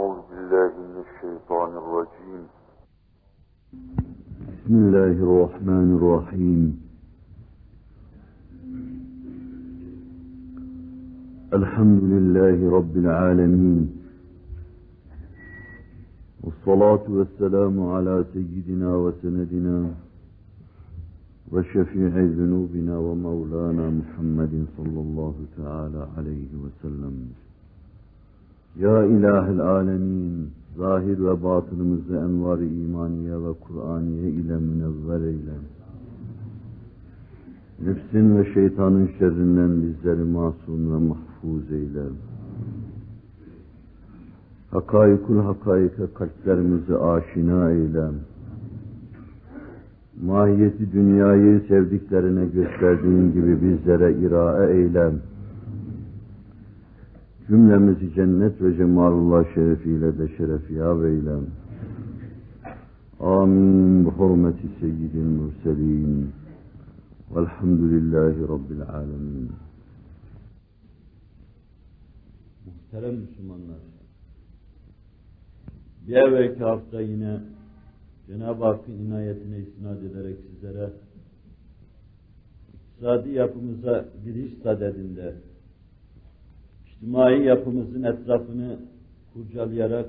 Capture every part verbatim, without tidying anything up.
أعوذ بالله من الشيطان الرجيم. بسم الله الرحمن الرحيم. الحمد لله رب العالمين، والصلاة والسلام على سيدنا وسندنا وشفيع ذنوبنا ومولانا محمد صلى الله تعالى عليه وسلم. Ya İlahil Alemin, zahir ve batınımızı envar-ı imaniye ve Kur'aniye ile münevver eyle. Nefsin ve şeytanın şerrinden bizleri masum ve mahfuz eyle. Hakaikul hakaike kalplerimizi aşina eyle. Mahiyeti dünyayı sevdiklerine gösterdiğin gibi bizlere irae eyle. Cümlemizi cennet ve cemalullah şerefiyle de şerefiyâb eyle. Amin. Bu hurmeti seyyidil murselin. Velhamdülillahi Rabbil alemin. Muhterem Müslümanlar, bir evvelki hafta yine Cenab-ı Hakk'ın inayetine istinad ederek sizlere iktisadi yapımıza giriş sadedinde İçtimai yapımızın etrafını kurcalayarak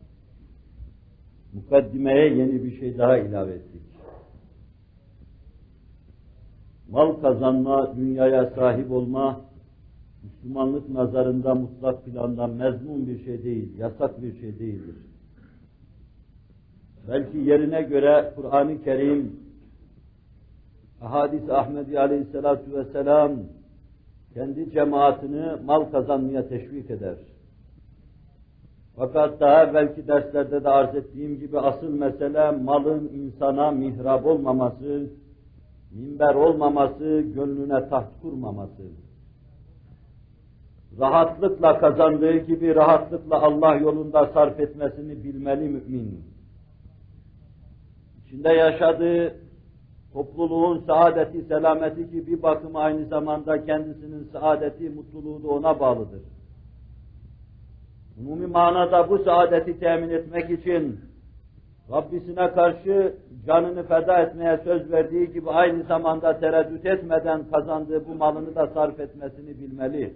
mukaddimeye yeni bir şey daha ilave ettik. Mal kazanma, dünyaya sahip olma, Müslümanlık nazarında mutlak plandan mezmun bir şey değil, yasak bir şey değildir. Belki yerine göre Kur'an-ı Kerim, Ahadis-i Ahmedi Aleyhisselatü Vesselam, kendi cemaatini mal kazanmaya teşvik eder. Fakat daha evvelki derslerde de arz ettiğim gibi asıl mesele malın insana mihrab olmaması, minber olmaması, gönlüne taht kurmaması. Rahatlıkla kazandığı gibi rahatlıkla Allah yolunda sarf etmesini bilmeli mümin. İçinde yaşadığı topluluğun saadeti, selameti ki bir bakıma aynı zamanda kendisinin saadeti, mutluluğu da ona bağlıdır. Umumi manada bu saadeti temin etmek için Rabbisine karşı canını feda etmeye söz verdiği gibi aynı zamanda tereddüt etmeden kazandığı bu malını da sarf etmesini bilmeli.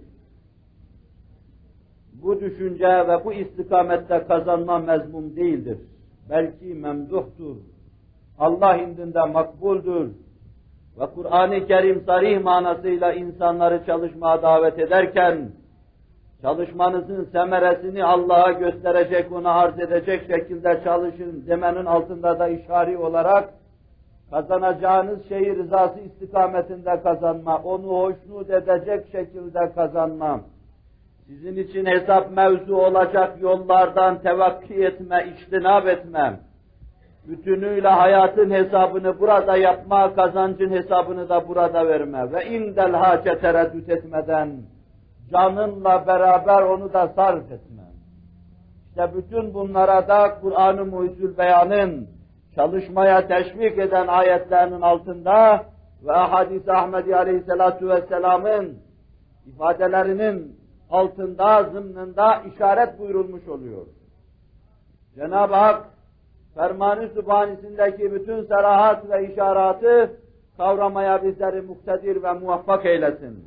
Bu düşünce ve bu istikamette kazanma mezmum değildir. Belki memduhtur. Allah indinde makbuldür ve Kur'an-ı Kerim sarih manasıyla insanları çalışmaya davet ederken, çalışmanızın semeresini Allah'a gösterecek, ona arz edecek şekilde çalışın demenin altında da işari olarak, kazanacağınız şeyi rızası istikametinde kazanma, onu hoşnut edecek şekilde kazanma, sizin için hesap mevzu olacak yollardan tevakki etme, içtinab etme, bütünüyle hayatın hesabını burada yapma, kazancın hesabını da burada verme ve indel hace tereddüt etmeden canınla beraber onu da sarf etme. İşte bütün bunlara da Kur'an-ı Muhyüzül Beyan'ın çalışmaya teşvik eden ayetlerinin altında ve Hadis-i Ahmedi Aleyhisselatü Vesselam'ın ifadelerinin altında, zımnında işaret buyurulmuş oluyor. Cenab-ı Hak Ferman-ı Sübhanisindeki bütün serahat ve işaratı kavramaya bizleri muktedir ve muvaffak eylesin.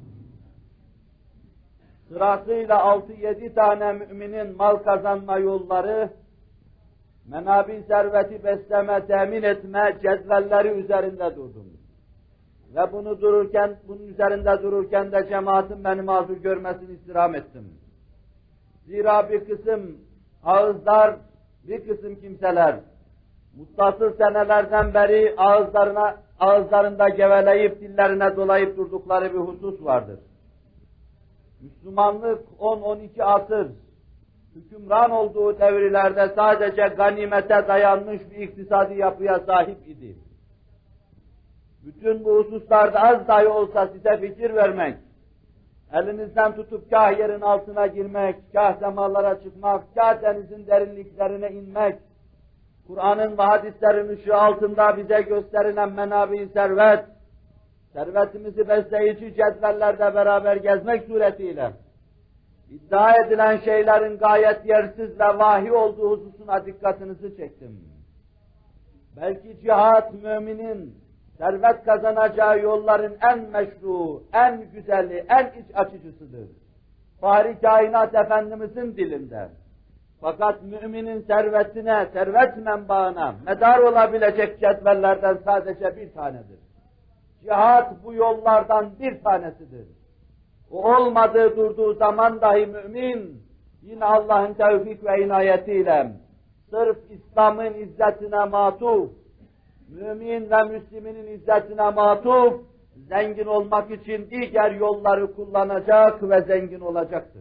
Sırasıyla altı yedi tane müminin mal kazanma yolları, menabi serveti besleme, temin etme cetvelleri üzerinde durdum. Ve bunu dururken, bunun üzerinde dururken de cemaatin beni mazur görmesini istirham ettim. Zira bir kısım ağızlar, bir kısım kimseler muttasıl senelerden beri ağızlarına, ağızlarında geveleyip dillerine dolayıp durdukları bir husus vardır. Müslümanlık on on iki asır hükümran olduğu devirlerde sadece ganimete dayanmış bir iktisadi yapıya sahip idi. Bütün bu hususlarda az dahi olsa size fikir vermek, elinizden tutup kah yerin altına girmek, kah semalara çıkmak, kah denizin derinliklerine inmek, Kur'an'ın ve hadislerin ışığı altında bize gösterilen menabi servet, servetimizi besleyici cetvellerde beraber gezmek suretiyle, iddia edilen şeylerin gayet yersiz ve vahiy olduğu hususuna dikkatinizi çektim. Belki cihat müminin servet kazanacağı yolların en meşru, en güzeli, en iç açıcısıdır. Fahri Kainat Efendimizin dilinden. Fakat müminin servetine, servet menbaına medar olabilecek cetvellerden sadece bir tanedir. Cihat bu yollardan bir tanesidir. O olmadığı durduğu zaman dahi mümin, yine Allah'ın tevfik ve inayetiyle, sırf İslam'ın izzetine matuf, mümin ve Müslüminin izzetine matuf, zengin olmak için diğer yolları kullanacak ve zengin olacaktır.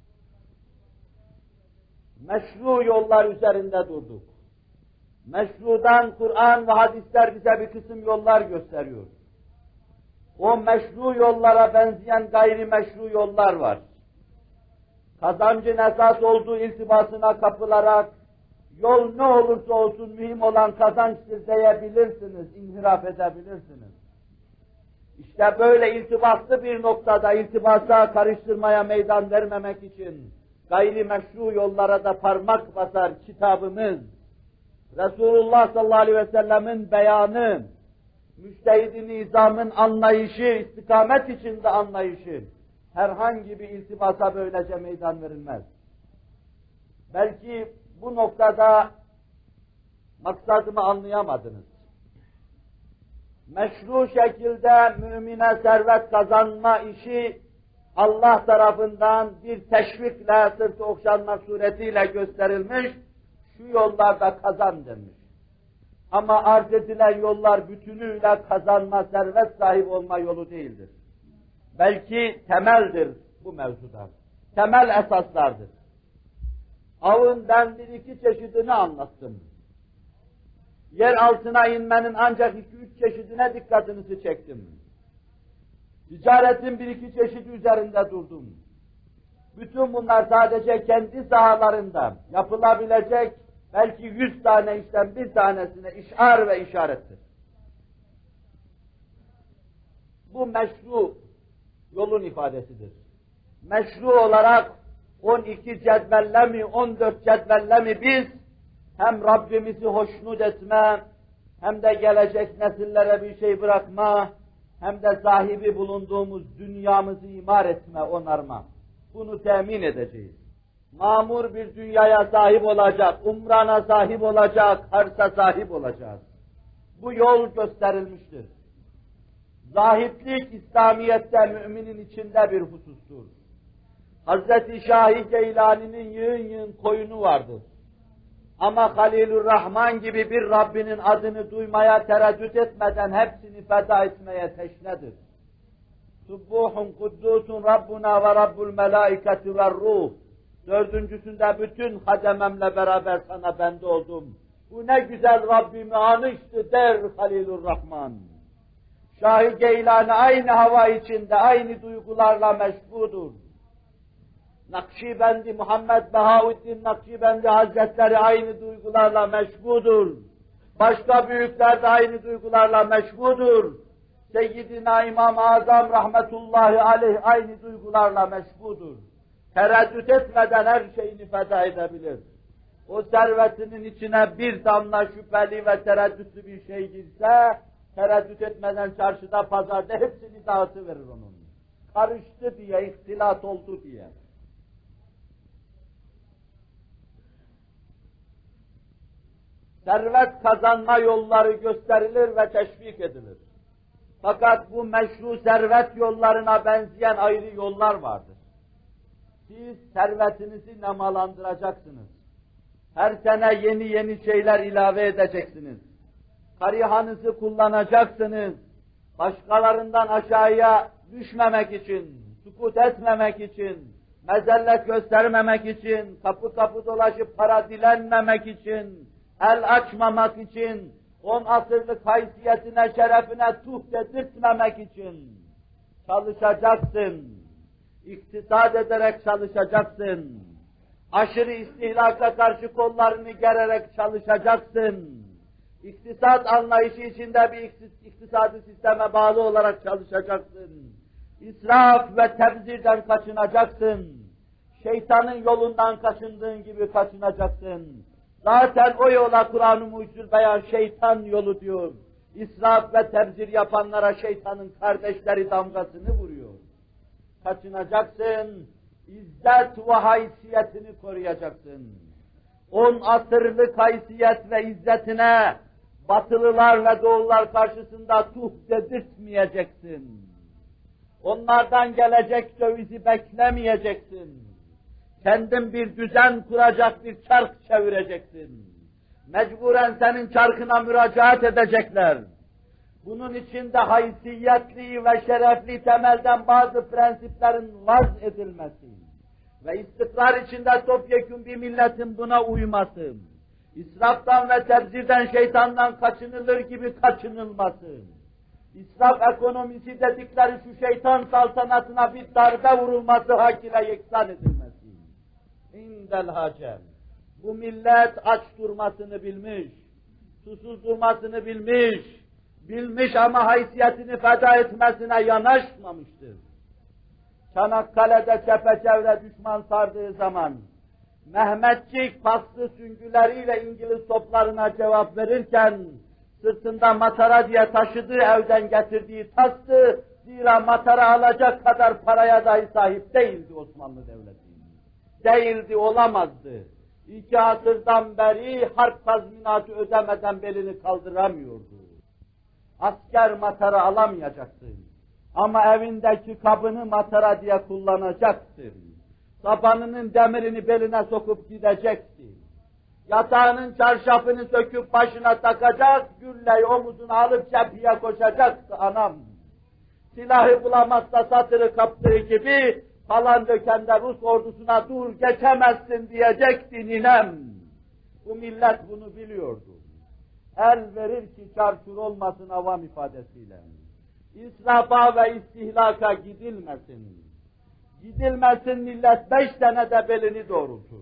Meşru yollar üzerinde durduk. Meşrudan Kur'an ve hadisler bize bir kısım yollar gösteriyor. O meşru yollara benzeyen gayrimeşru yollar var. Kazancın esas olduğu iltibasına kapılarak, yol ne olursa olsun mühim olan kazançtır diyebilirsiniz, inhiraf edebilirsiniz. İşte böyle iltibatlı bir noktada iltibasa karıştırmaya meydan vermemek için gayrimeşru yollara da parmak basar kitabımız, Resulullah sallallahu aleyhi ve sellemin beyanı, müştehid-i nizamın anlayışı, istikamet içinde anlayışı, herhangi bir iltibasa böylece meydan verilmez. Belki bu noktada maksadımı anlayamadınız. Meşru şekilde mümine servet kazanma işi Allah tarafından bir teşvikle, sırtı okşanmak suretiyle gösterilmiş, şu yollarda kazan denmiş. Ama arz edilen yollar bütünüyle kazanma, servet sahibi olma yolu değildir. Belki temeldir bu mevzuda. Temel esaslardır. Avın ben bir iki çeşidini anlattım. Yer altına inmenin ancak iki üç çeşidine dikkatinizi çektim. Ticaretin bir iki çeşidi üzerinde durdum. Bütün bunlar sadece kendi sahalarında yapılabilecek belki yüz tane işten bir tanesine işar ve işarettir. Bu meşru yolun ifadesidir. Meşru olarak on iki cetvelle mi, on dört cetvelle mi biz hem Rabbimizi hoşnut etme, hem de gelecek nesillere bir şey bırakma, hem de sahibi bulunduğumuz dünyamızı imar etme, onarma. Bunu temin edeceğiz. Mamur bir dünyaya sahip olacak, umrana sahip olacak, arsa sahip olacağız. Bu yol gösterilmiştir. Zahitlik İslamiyet'te müminin içinde bir husustur. Hazreti Şah-ı Geylani'nin yığın yığın koyunu vardır. Ama Halilurrahman gibi bir Rabbinin adını duymaya tereddüt etmeden hepsini feda etmeye teşnedir. Subbuhun kuddusun Rabbuna ve Rabbul melaiketi ve ruh. Dördüncüsünde bütün hadememle beraber sana bende oldum. Bu ne güzel Rabbimi anıştı der Halilurrahman. Şah-ı Geylani aynı hava içinde, aynı duygularla meşgudur. Nakşibendi Muhammed Bahaüddin Nakşibendi Hazretleri aynı duygularla meşgudur. Başka büyükler de aynı duygularla meşgudur. Seyyidina İmam-ı Azam rahmetullahi aleyh aynı duygularla meşgudur. Tereddüt etmeden her şeyini feda edebilir. O servetinin içine bir damla şüpheli ve tereddütlü bir şey girse, tereddüt etmeden çarşıda, pazarda hepsini dağıtıverir onun. Karıştı diye, ihtilat oldu diye. Servet kazanma yolları gösterilir ve teşvik edilir. Fakat bu meşru servet yollarına benzeyen ayrı yollar vardır. Siz servetinizi nemalandıracaksınız. Her sene yeni yeni şeyler ilave edeceksiniz. Karihanızı kullanacaksınız. Başkalarından aşağıya düşmemek için, sukut etmemek için, mezellet göstermemek için, kapı kapı dolaşıp para dilenmemek için, el açmamak için, on asırlık haysiyetine, şerefine tuh dedirtmemek için çalışacaksın. İktisat ederek çalışacaksın. Aşırı istihlaka karşı kollarını gererek çalışacaksın. İktisat anlayışı içinde bir iktisadi sisteme bağlı olarak çalışacaksın. İsraf ve tebzirden kaçınacaksın. şeytanın yolundan kaçındığın gibi kaçınacaksın. Zaten o yola Kur'an-ı Mucizül Beyan şeytan yolu diyor. İsraf ve tebzir yapanlara şeytanın kardeşleri damgasını vuruyor. Kaçınacaksın, izzet ve haysiyetini koruyacaksın. On asırlık haysiyet ve izzetine batılılar ve doğullar karşısında tuh dedirtmeyeceksin. Onlardan gelecek dövizi beklemeyeceksin. Kendin bir düzen kuracak bir çark çevireceksin. Mecburen senin çarkına müracaat edecekler. Bunun için de haysiyetli ve şerefli temelden bazı prensiplerin vaz edilmesi ve istikrar içinde topyekun bir milletin buna uyması, israftan ve tebzirden, şeytandan kaçınılır gibi kaçınılması, İsraf ekonomisi dedikleri şu şeytan saltanatına bir darbe vurulması hak ile yeksan edilmesi. İndel hacem. Bu millet aç durmasını bilmiş, susuz durmasını bilmiş, bilmiş ama haysiyetini feda etmesine yanaşmamıştır. Çanakkale'de çepeçevre düşman sardığı zaman, Mehmetçik paslı süngüleriyle İngiliz toplarına cevap verirken, sırtında matara diye taşıdığı evden getirdiği tastı, zira matara alacak kadar paraya dahi sahip değildi Osmanlı Devleti. Değildi, olamazdı. İki asırdan beri harp tazminatı ödemeden belini kaldıramıyordu. Asker matara alamayacaktı. Ama evindeki kabını matara diye kullanacaktı. Sapanının demirini beline sokup gidecekti. Yatağının çarşafını söküp başına takacak, gülleyi omuzuna alıp cepheye koşacaktı anam. Silahı bulamazsa satırı kaptığı gibi, falan dökende Rus ordusuna dur geçemezsin diyecekti ninem. Bu millet bunu biliyordu. El verir ki çarçur olmasın avam ifadesiyle. İsrafa ve istihlaka gidilmesin. Gidilmesin millet beş senede belini doğrultur.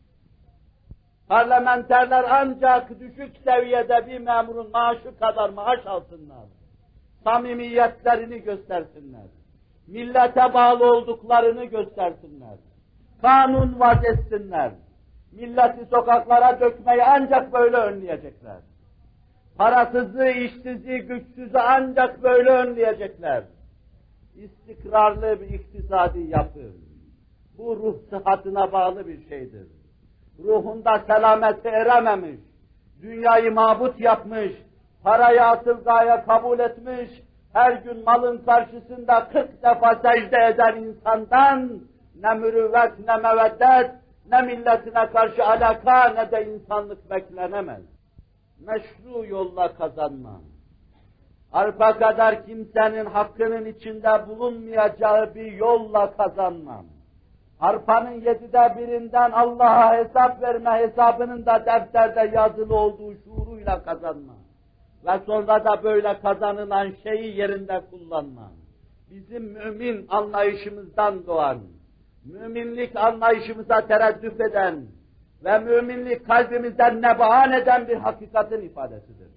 Parlamenterler ancak düşük seviyede bir memurun maaşı kadar maaş alsınlar. Samimiyetlerini göstersinler. Millete bağlı olduklarını göstersinler. Kanun vaz etsinler. Milleti sokaklara dökmeyi ancak böyle önleyecekler. Parasızlığı, işsizliği, güçsüzü ancak böyle önleyecekler. İstikrarlı bir iktisadi yapı. Bu ruh sıhhatine bağlı bir şeydir. Ruhunda selamete erememiş, dünyayı mabut yapmış, parayı asıl gaye kabul etmiş, her gün malın karşısında kırk defa secde eden insandan ne mürüvvet, ne meveddet, ne milletine karşı alaka, ne de insanlık beklenemez. Meşru yolla kazanma. Arpa kadar kimsenin hakkının içinde bulunmayacağı bir yolla kazanma. Arpanın yedide birinden Allah'a hesap verme hesabının da defterde yazılı olduğu şuuruyla kazanma. Ve sonra da böyle kazanılan şeyi yerinde kullanma. Bizim mümin anlayışımızdan doğan, müminlik anlayışımıza tereddüt eden ve müminlik kalbimizden nebahan eden bir hakikatin ifadesidir.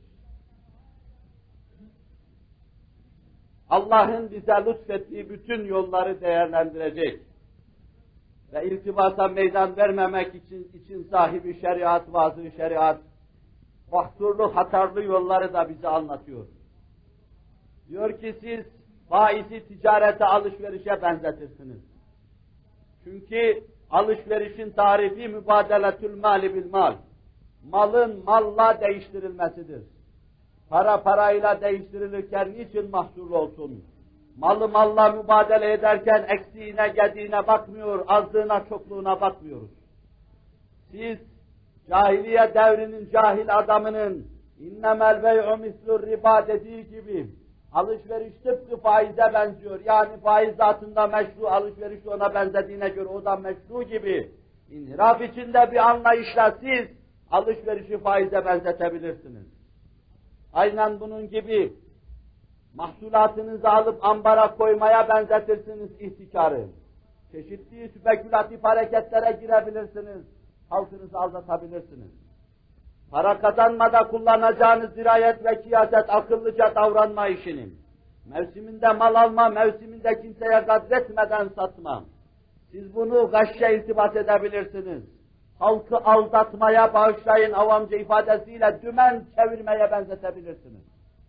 Allah'ın bize lütfettiği bütün yolları değerlendirecek ve iltibasa meydan vermemek için, için sahibi şeriat, vazı şeriat, mahsurlu, hatarlı yolları da bize anlatıyor. Diyor ki siz faizi ticarete, alışverişe benzetirsiniz. Çünkü alışverişin tarifi mübadeletül mali bil mal. Malın malla değiştirilmesidir. Para parayla değiştirilirken niçin mahsurlu olsun? Malı malla mübadele ederken eksiğine, gediğine bakmıyor, azlığına, çokluğuna bakmıyoruz. Siz cahiliye devrinin cahil adamının innemel bey'u mislur riba dediği gibi alışveriş tıpkı faize benziyor. Yani faiz zatında meşru, alışveriş ona benzediğine göre o da meşru gibi. İnhiraf içinde bir anlayışla siz alışverişi faize benzetebilirsiniz. Aynen bunun gibi mahsulatınızı alıp ambara koymaya benzetirsiniz ihtikarı. Çeşitli spekülatif hareketlere girebilirsiniz. Halkınızı aldatabilirsiniz. Para kazanmada kullanacağınız dirayet ve kiyaset, akıllıca davranma işini, mevsiminde mal alma, mevsiminde kimseye gadretmeden satma, Siz bunu gashşe iltibat edebilirsiniz. Halkı aldatmaya, bağışlayın avamca ifadesiyle dümen çevirmeye benzetebilirsiniz.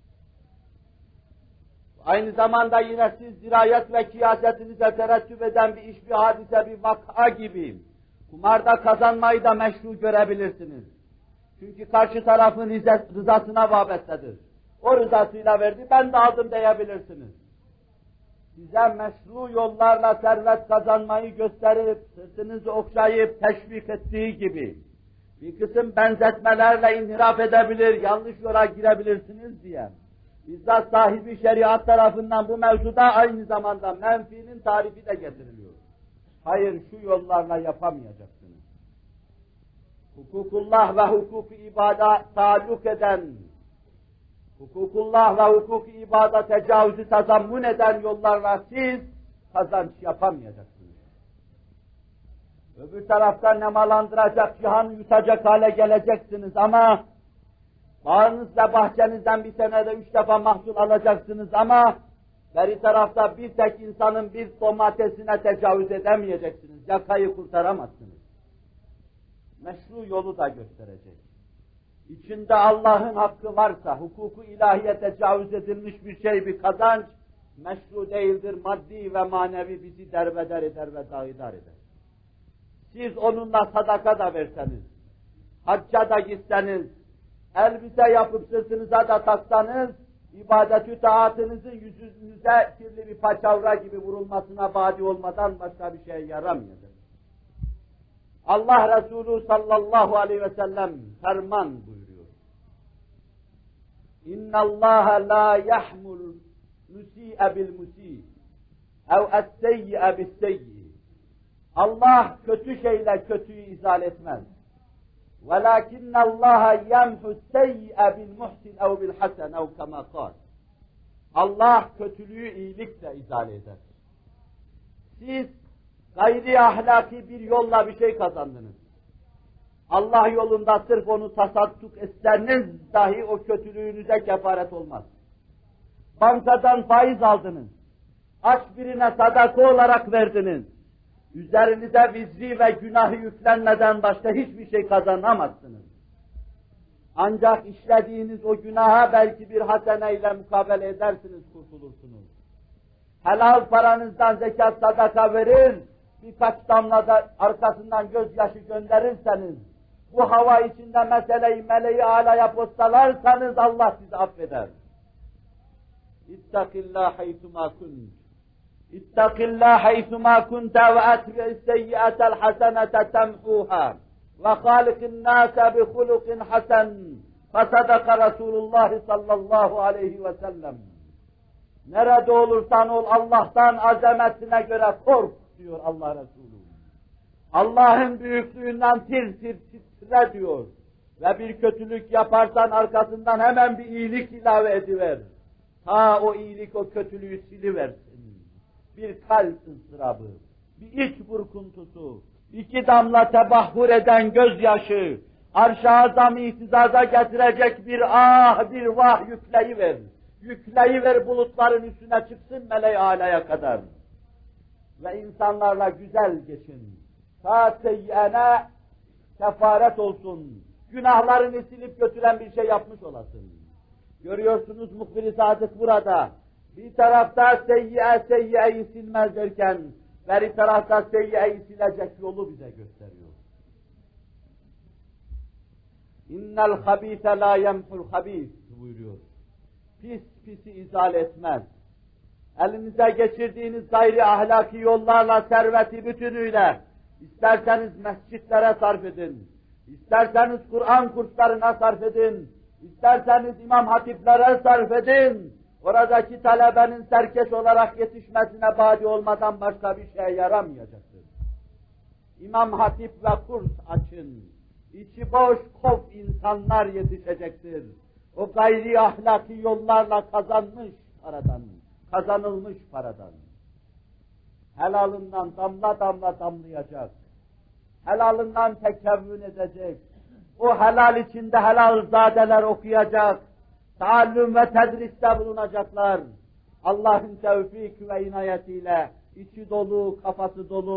Aynı zamanda yine siz dirayet ve kiyasetinize terettüp eden bir iş, bir hadise, bir vaka gibi kumarda kazanmayı da meşru görebilirsiniz. Çünkü karşı tarafın rızasına vabestedir. O rızasıyla verdi, ben de aldım diyebilirsiniz. Size meşru yollarla servet kazanmayı gösterip, sırtınızı okşayıp teşvik ettiği gibi bir kısım benzetmelerle inhiraf edebilir, yanlış yola girebilirsiniz diye. Bizzat sahibi şeriat tarafından bu mevzuda aynı zamanda menfinin tarifi de getiriliyor. Hayır, şu yollarla yapamayacaksınız. Hukukullah ve hukuk-i ibada taalluk eden, hukukullah ve hukuk-i ibada tecavüzü tazammun eden yollarla siz kazanç yapamayacaksınız. Öbür taraftan nemalandıracak, cihanı yutacak hale geleceksiniz ama bağınızla bahçenizden bir senede üç defa mahsul alacaksınız ama beri tarafta bir tek insanın bir domatesine tecavüz edemeyeceksiniz. Yakayı kurtaramazsınız. Meşru yolu da gösterecek. İçinde Allah'ın hakkı varsa, hukuku ilahiye tecavüz edilmiş bir şey, bir kazanç, meşru değildir, maddi ve manevi bizi derbeder eder ve dağıdar eder. Siz onunla sadaka da verseniz, hacca da gitseniz, elbise yapıp sırtınıza da taksanız, ibadet-ü taatınızın yüzünüze kirli bir paçavra gibi vurulmasına badi olmadan başka bir şeye yaramayacak. Allah Resulü sallallahu aleyhi ve sellem ferman buyuruyor. İnna Allah la yahmul musi'e bil musî ev es-seyyi'e bis seyyi. Allah kötü şeyle kötüyü izale etmez. وَلَكِنَّ اللّٰهَ يَمْحُ السَّيِّئَ بِالْمُحْسِنِ اَوْ بِالْحَسَنِ اَوْ كَمَا قَالَ. Allah kötülüğü iyilikle izale eder. Siz gayri ahlaki bir yolla bir şey kazandınız. Allah yolunda sırf onu tasadduk etseniz dahi o kötülüğünüze kefaret olmaz. Bankadan faiz aldınız. Aç birine sadaka olarak verdiniz. Üzerinize vizri ve günahı yüklenmeden başka hiçbir şey kazanamazsınız. Ancak işlediğiniz o günaha belki bir haseneyle mukabele edersiniz, kurtulursunuz. Helal paranızdan zekat sadaka verir, birkaç damla da arkasından gözyaşı gönderirseniz, bu hava içinde meseleyi meleği alaya postalarsanız Allah sizi affeder. İttakillâh haytuma kunt. İttakillâh haythumâ kunte ve etbi'is seyyi'atel hasenete temhûhâ ve hâlikin nâse bi hulukin hasen fesadaka Resulullah sallallahu aleyhi ve sellem. Nerede olursan ol Allah'tan azametine göre kork diyor Allah Resulü. Allah'ın büyüklüğünden tir tir titre diyor ve bir kötülük yaparsan arkasından hemen bir iyilik ilave ediver. Ta o iyilik o kötülüğü siliversin. Bir kalp ızdırabı, bir iç burkuntusu, iki damla tebahhur eden gözyaşı, arş-ı azam ihtizaza getirecek bir ah, bir vah yükleyiver. Yükleyiver bulutların üstüne çıksın meleği alaya kadar. Ve insanlarla güzel geçin. Ta seyyene kefaret olsun. Günahlarını silip götüren bir şey yapmış olasın. Görüyorsunuz muhbir-i sadık burada. Bir tarafta seyyiye seyyiyeyi silmez derken, bir tarafta seyyiyeyi silecek yolu bize gösteriyor. İnnel habîse lâ yemhul habîs buyuruyor. Pis pisi izale etmez. Elinize geçirdiğiniz gayri ahlaki yollarla serveti bütünüyle, isterseniz mescitlere sarf edin, isterseniz Kur'an kurslarına sarf edin, isterseniz imam hatiplere sarf edin, oradaki talebenin serkeş olarak yetişmesine badi olmadan başka bir şeye yaramayacaktır. İmam hatip ve kurs açın, içi boş kof insanlar yetişecektir. O gayri ahlaki yollarla kazanmış paradan, kazanılmış paradan. Helalından damla damla damlayacak, helalından tekevvün edecek, o helal içinde helal zadeler okuyacak, taallüm ve tedriste bulunacaklar. Allah'ın tevfik ve inayetiyle içi dolu, kafası dolu,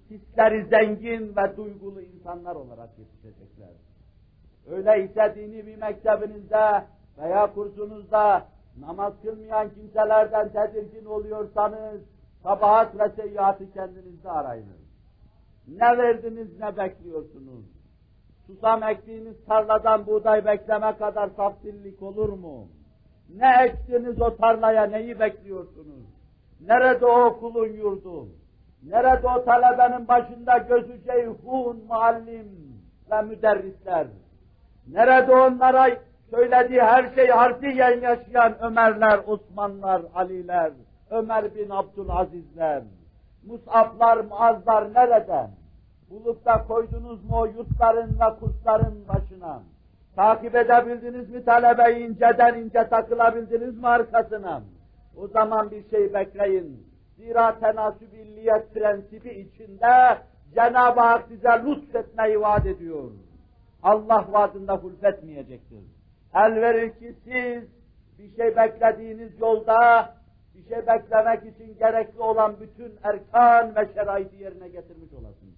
hisleri zengin ve duygulu insanlar olarak yetişecekler. Öyleyse dini bir mektebinizde veya kursunuzda namaz kılmayan kimselerden tedirgin oluyorsanız, kabahat ve seyyiatı kendinizde arayınız. Ne verdiniz, ne bekliyorsunuz? Susam ektiğiniz tarladan buğday bekleme kadar saf dillik olur mu? Ne ektiniz o tarlaya, neyi bekliyorsunuz? Nerede o okulun yurdu? Nerede o talebenin başında gözü ceyhun, muallim ve müderrisler? Nerede onlara söylediği her şeyi harfiyen yaşayan Ömerler, Osmanlar, Aliler, Ömer bin Abdülazizler, Mus'ablar, Muazzlar nerede? Bulup da koydunuz mu o yurtların ve kursların başına? Takip edebildiniz mi talebeyi, inceden ince takılabildiniz mi arkasına? O zaman bir şey bekleyin. Zira tenasüb illiyet prensibi içinde Cenab-ı Hak size lütfetmeyi vaat ediyor. Allah vaadinde hulfetmeyecektir. El verir ki siz bir şey beklediğiniz yolda, bir şey beklemek için gerekli olan bütün erkan ve şeraiti yerine getirmiş olasınız.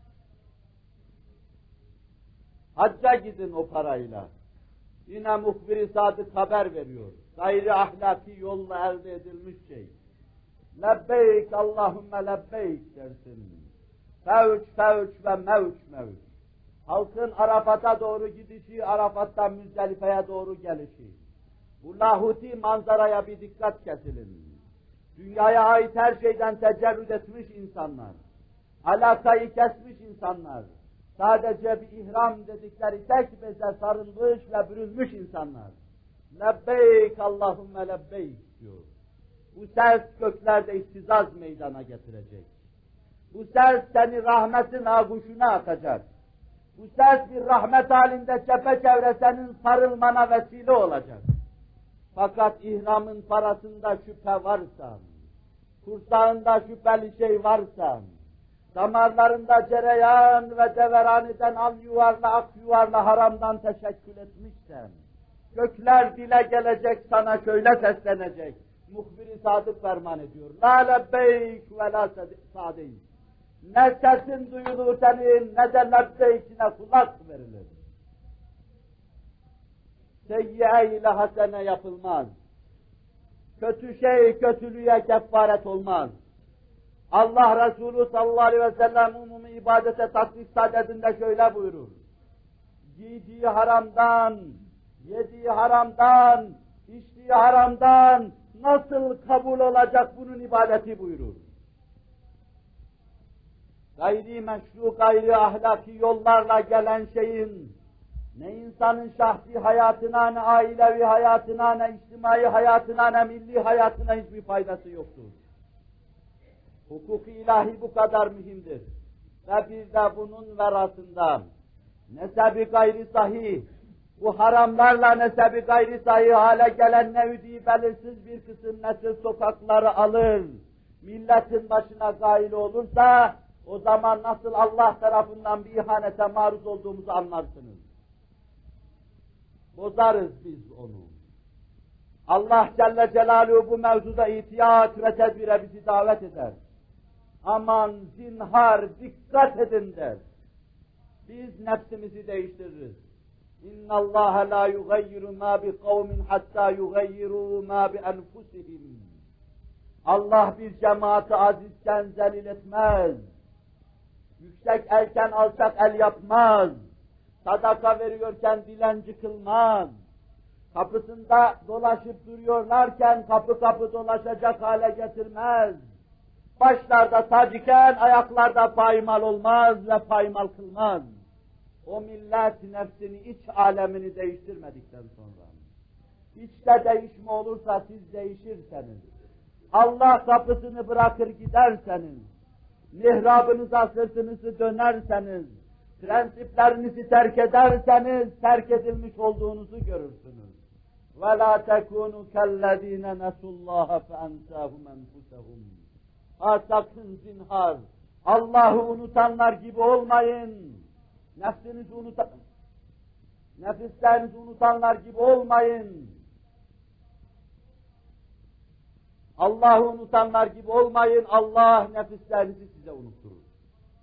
Hacca gidin o parayla. Yine muhbir-i sadık haber veriyor. Gayri ahlaki yolla elde edilmiş şey. Lebbeyk Allahümme lebbeyk dersin. Fevç fevç ve mevç mevç. Halkın Arafat'a doğru gidişi, Arafat'tan Müzdelife'ye doğru gelişi. Bu lahuti manzaraya bir dikkat kesilin. Dünyaya ait her şeyden tecerrüt etmiş insanlar. Alakayı kesmiş insanlar. Sadece bir ihram dedikleri tek beze sarılmış ve bürünmüş insanlar. Lebbeyk Allahümme lebbeyk diyor. Bu ses göklerde ihtizaz meydana getirecek. Bu ses seni rahmetin ağuşuna akacak. Bu ses bir rahmet halinde çepeçevre senin sarılmana vesile olacak. Fakat ihramın parasında şüphe varsa, kursağında şüpheli şey varsa, damarlarında cereyan ve deveraniden al yuvarla ak yuvarla haramdan teşekkül etmişsen, gökler dile gelecek sana şöyle seslenecek, muhbir-i sadık ferman ediyor. La lebbeyk ve la sadeyk. Ne sesin duyulur senin, ne de lebbeykine kulak verilir. Seyyiye ile hasene yapılmaz. Kötü şey kötülüğe kefaret olmaz. Allah Resulü sallallahu aleyhi ve sellem umumi ibadete tatbik sadedinde şöyle buyurur. Giydiği haramdan, yediği haramdan, içtiği haramdan nasıl kabul olacak bunun ibadeti buyurur. Gayri meşru, gayri ahlaki yollarla gelen şeyin ne insanın şahsi hayatına, ne ailevi hayatına, ne içtimai hayatına, ne milli hayatına hiçbir faydası yoktur. Hukuk-u ilahi bu kadar mühimdir. Ve bir de bunun verasında nesebi gayri sahih, bu haramlarla nesebi gayri sahih hale gelen nevdi belirsiz bir kısım nesil sokakları alır, milletin başına gail olursa, o zaman nasıl Allah tarafından bir ihanete maruz olduğumuzu anlarsınız. Bozarız biz onu. Allah Celle Celaluhu bu mevzuda ihtiyat ve tedbire bizi davet eder. Aman zinhar dikkat edin der. Biz nefsimizi değiştiririz. İnna Allah la yugayyiru ma bi kavmin hatta yugayyiru ma bi enfusihim. Allah bir cemaati azizken zelil etmez. Yüksek elken alçak el yapmaz. Sadaka veriyorken dilenci kılmaz. Kapısında dolaşıp duruyorlarken kapı kapı dolaşacak hale getirmez. Başlarda tac iken ayaklarda paymal olmaz ve paymal kılmaz. O millet nefsini, iç alemini değiştirmedikten sonra. İçte değişme olursa siz değişirseniz, Allah kapısını bırakır giderseniz, mihrabınıza sırtınızı dönerseniz, prensiplerinizi terk ederseniz, terk edilmiş olduğunuzu görürsünüz. وَلَا تَكُونُوا كَالَّذ۪ينَ نَسُوا اللّٰهَ فَاَنْسَاهُمْ اَنْفُسَهُمْ. Ha sakın zinhar, Allah'ı unutanlar gibi olmayın. Nefsinizi unutan, nefislerinizi unutanlar gibi olmayın. Allah'ı unutanlar gibi olmayın. Allah nefislerinizi size unutturur.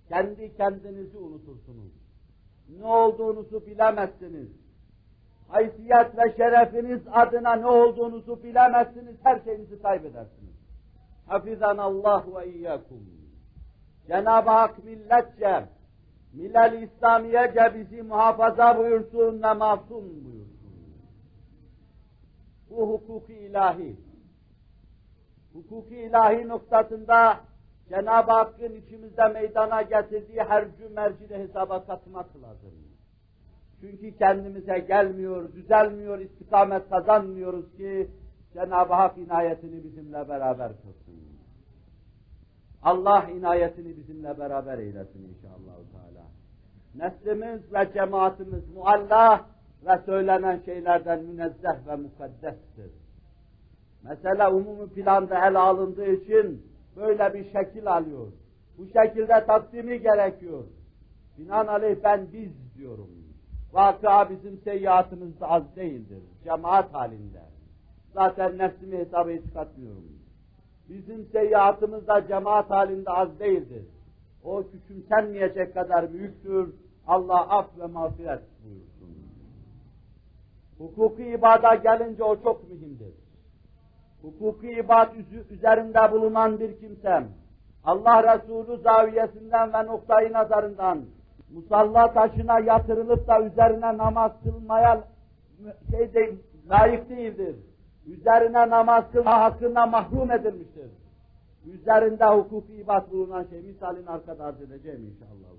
kendi kendinizi unutursunuz. Ne olduğunuzu bilemezsiniz. Haysiyet ve şerefiniz adına ne olduğunuzu bilemezsiniz, her şeyinizi kaybedersiniz. Hafizanallahu ve iyyakum. Cenab-ı Hak milletçe, milal-i İslamiyece bizi muhafaza buyursun ve masum buyursun. Bu hukuki ilahi. Hukuki ilahi noktasında Cenab-ı Hakk'ın içimizde meydana getirdiği her cümerci de hesaba katmak lazım. Çünkü kendimize gelmiyor, düzelmiyor, istikamet kazanmıyoruz ki Cenab-ı Hak inayetini bizimle beraber kılsın. Allah inayetini bizimle beraber eylesin inşallah. Neslimiz ve cemaatimiz muallah ve söylenen şeylerden münezzeh ve mukaddestir. Mesela umumi planda ele alındığı için böyle bir şekil alıyor. Bu şekilde taksimi gerekiyor. Binaenaleyh ben biz diyorum. Vakıa bizim seyyiatımız da az değildir. Cemaat halinde. Zaten nefsimi hesabı çıkartmıyorum. Bizim seyyiatımız da cemaat halinde az değildir. O küçümsenmeyecek kadar büyüktür. Allah af ve mağfiret buyursun. Hukuki ibada gelince o çok mühimdir. Hukuki ibad üzerinde bulunan bir kimsem, Allah Resulü zaviyesinden ve noktayı nazarından musalla taşına yatırılıp da üzerine namaz kılmaya şey değil, layık değildir. Üzerine namaz kılma hakkına mahrum edilmiştir. Üzerinde hukuki ibad bulunan şey, misalini arkada arz edeceğim inşallah.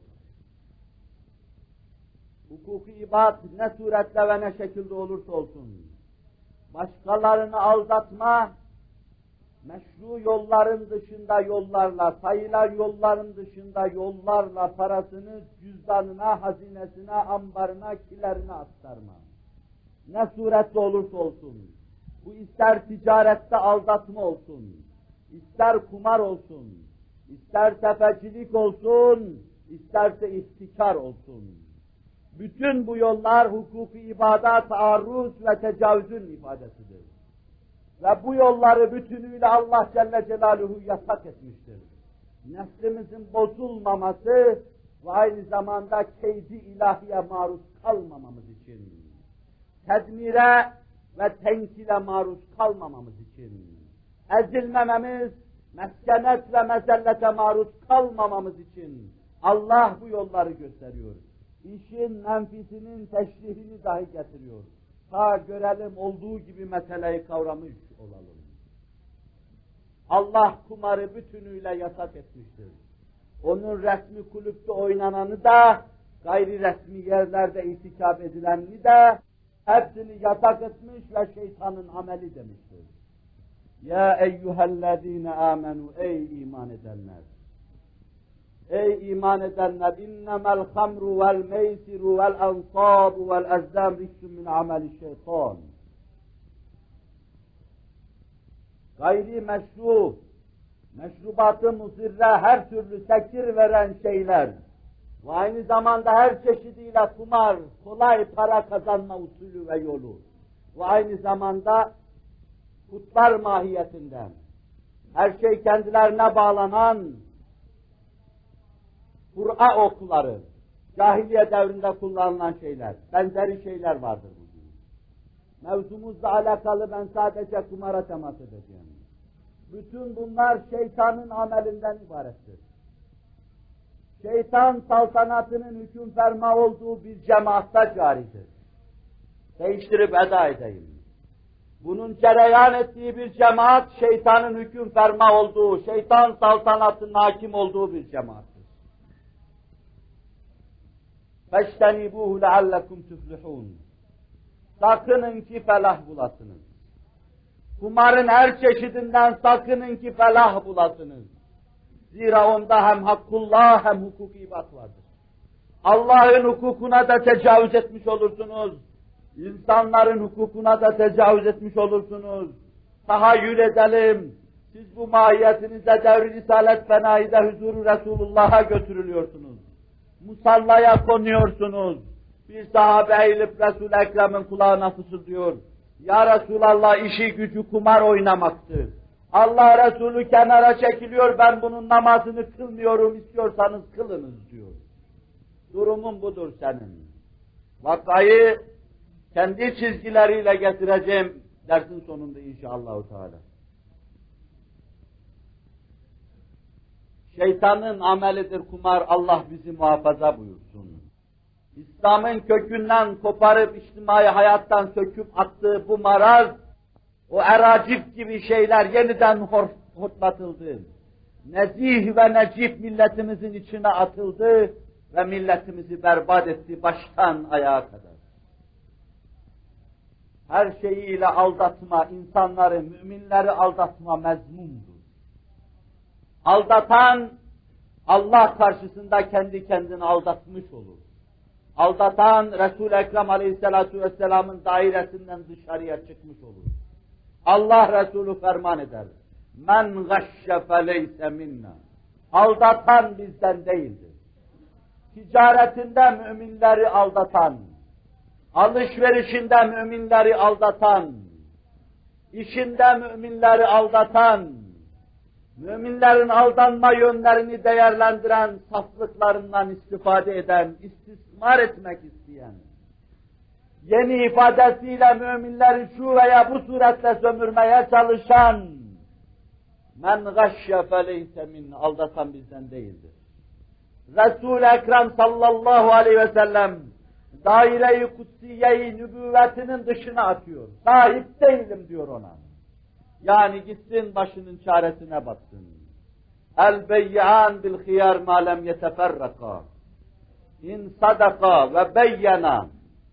Hukuki ibad ne suretle ve ne şekilde olursa olsun, başkalarını aldatma, meşru yolların dışında yollarla, sayılar yolların dışında yollarla parasını cüzdanına, hazinesine, ambarına, kilerine aktarma. Ne surette olursa olsun, bu ister ticarette aldatma olsun, ister kumar olsun, ister tefecilik olsun, isterse ihtikar olsun. Bütün bu yollar hukuki ibada taarruz ve tecavüzün ifadesidir. Ve bu yolları bütünüyle Allah Celle Celaluhu yasak etmiştir. Neslimizin bozulmaması ve aynı zamanda keydi ilahiye maruz kalmamamız için, tedmire ve tenkile maruz kalmamamız için, ezilmememiz, meskenet ve mezellete maruz kalmamamız için Allah bu yolları gösteriyor. İşin menfisinin teşrihini dahi getiriyor. Ta görelim olduğu gibi meseleyi kavramış olalım. Allah kumarı bütünüyle yasak etmiştir. Onun resmi kulüpte oynananı da, gayri resmi yerlerde itikap edilenini de hepsini yasak etmiş ve şeytanın ameli demiştir. Ya eyyühellezine amenu, ey iman edenler! Ey iman edenler! İnnemel hamru vel meysiru vel ansabu vel ezdam riksun min ameli şeytan. Gayri meşru, meşrubatı muzirre, her türlü sekir veren şeyler ve aynı zamanda her çeşidiyle kumar, kolay para kazanma usulü ve yolu ve aynı zamanda putlar mahiyetinden her şey kendilerine bağlanan Kur'a okları, cahiliye devrinde kullanılan şeyler, benzeri şeyler vardır bugün. Mevzumuzla alakalı ben sadece kumara temas edeceğim. Bütün bunlar şeytanın amelinden ibarettir. Şeytan saltanatının hüküm ferma olduğu bir cemaatta caridir. Değiştirip eda edeyim. Bunun cereyan ettiği bir cemaat, şeytanın hüküm ferma olduğu, şeytan saltanatının hakim olduğu bir cemaattir. فَاجْتَنِبُوهُ لَعَلَّكُمْ تُفْلِحُونَ. Sakının ki felah bulasınız. Kumarın her çeşidinden sakının ki felah bulasınız. Zira onda hem hakkullah hem hukuki ibad vardır. Allah'ın hukukuna da tecavüz etmiş olursunuz. İnsanların hukukuna da tecavüz etmiş olursunuz. Tahayyül edelim. Siz bu mahiyetinize devri risalet fenayide huzuru Resulullah'a götürülüyorsunuz. Musallaya konuyorsunuz. Bir sahabe eğilip Resul-i Ekrem'in kulağına fısıldıyor. Ya Resulallah, işi gücü kumar oynamaktır. Allah Resulü kenara çekiliyor, ben bunun namazını kılmıyorum, istiyorsanız kılınız diyor. Durumun budur senin. Vakayı kendi çizgileriyle getireceğim dersin sonunda inşallah Teala. Şeytanın amelidir kumar, Allah bizi muhafaza buyursun. İslam'ın kökünden koparıp içtimai hayattan söküp attığı bu maraz, o eracif gibi şeyler yeniden hortlatıldı. Nezih ve necip milletimizin içine atıldı ve milletimizi berbat etti baştan ayağa kadar. Her şeyiyle aldatma, insanları, müminleri aldatma mezmundur. Aldatan, Allah karşısında kendi kendini aldatmış olur. Aldatan, Resul-i Ekrem Aleyhisselatü Vesselam'ın dairesinden dışarıya çıkmış olur. Allah Resulü ferman eder. Men gashşe feleyse minna. Aldatan bizden değildir. Ticaretinde müminleri aldatan, alışverişinde müminleri aldatan, işinde müminleri aldatan, müminlerin aldanma yönlerini değerlendiren, saflıklarından istifade eden, istismar etmek isteyen, yeni ifadesiyle müminleri şu veya bu suretle sömürmeye çalışan, men gashşe feleyse min, aldatan bizden değildir. Resul-i Ekrem sallallahu aleyhi ve sellem, daire-i kutsiye-i nübüvvetinin dışına atıyor. Sahip değilim diyor ona. Yani gitsin başının çaresine baksın. El-beyyan bil-khiyar ma lem yeteferraka. İn sadaka ve beyyena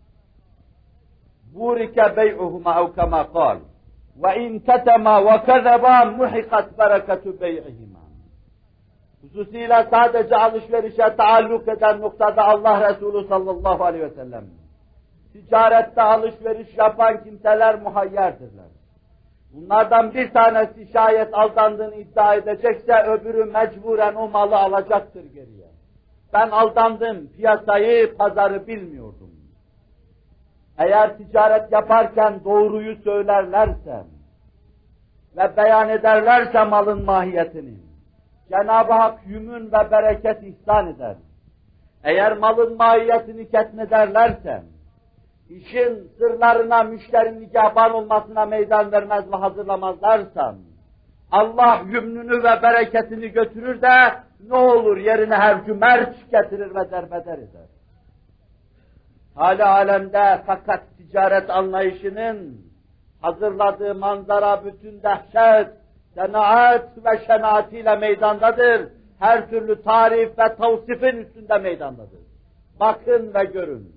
burike bey'uhuma ev kema kal. Ve in ketema ve kezeba muhikat bereketu bey'ihima. Hususiyle sadece alışverişe taalluk eden noktada Allah Resulü sallallahu aleyhi ve sellem, ticarette alışveriş yapan kimseler muhayyerdirler. Bunlardan bir tanesi şayet aldandığını iddia edecekse öbürü mecburen o malı alacaktır geriye. Ben aldandım, piyasayı, pazarı bilmiyordum. Eğer ticaret yaparken doğruyu söylerlerse ve beyan ederlerse malın mahiyetini, Cenab-ı Hak yümün ve bereket ihsan eder. Eğer malın mahiyetini ketmederlerse, işin sırlarına, müşterinin nigaban olmasına meydan vermez ve hazırlamazlarsa, Allah yümnünü ve bereketini götürür de ne olur yerine her cümerç getirir ve derbeder eder. Hâli alemde fakat ticaret anlayışının hazırladığı manzara bütün dehşet, senaat ve şenaatiyle meydandadır. Her türlü tarif ve tavsifin üstünde meydandadır. Bakın ve görün.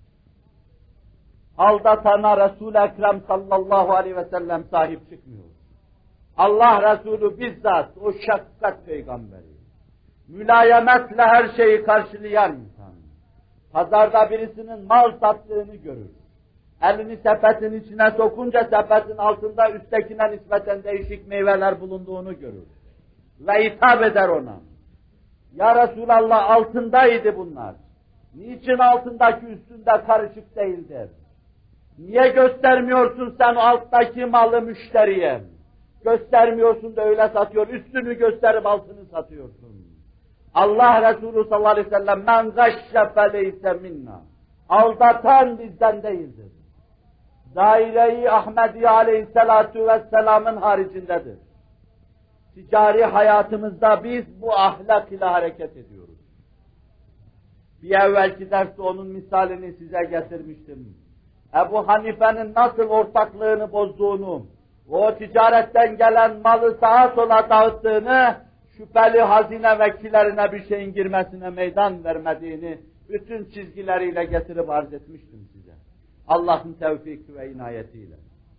Aldatana Resul-i Ekrem sallallahu aleyhi ve sellem sahip çıkmıyor. Allah Resulü bizzat o şefkat peygamberi, mülayemetle her şeyi karşılayan insan, pazarda birisinin mal sattığını görür. Elini sepetin içine sokunca sepetin altında üsttekine nispeten değişik meyveler bulunduğunu görür. Ve hitap eder ona. Ya Resulallah, altındaydı bunlar. Niçin altındaki üstünde karışık değildir? Niye göstermiyorsun sen alttaki malı müşteriye? Göstermiyorsun da öyle satıyor, üstünü gösterip altını satıyorsun. Allah Resulü sallallahu aleyhi ve sellem men gashşe feleyse minna. Aldatan bizden değildir. Daire-i Ahmediye aleyhissalatu vesselamın haricindedir. Ticari hayatımızda biz bu ahlak ile hareket ediyoruz. Bir evvelki derste onun misalini size getirmiştim. Ebu Hanife'nin nasıl ortaklığını bozduğunu, o ticaretten gelen malı sağa sola dağıttığını, şüpheli hazine vekillerine bir şeyin girmesine meydan vermediğini bütün çizgileriyle getirip arz etmiştim size. Allah'ın tevfik ve inayetiyle.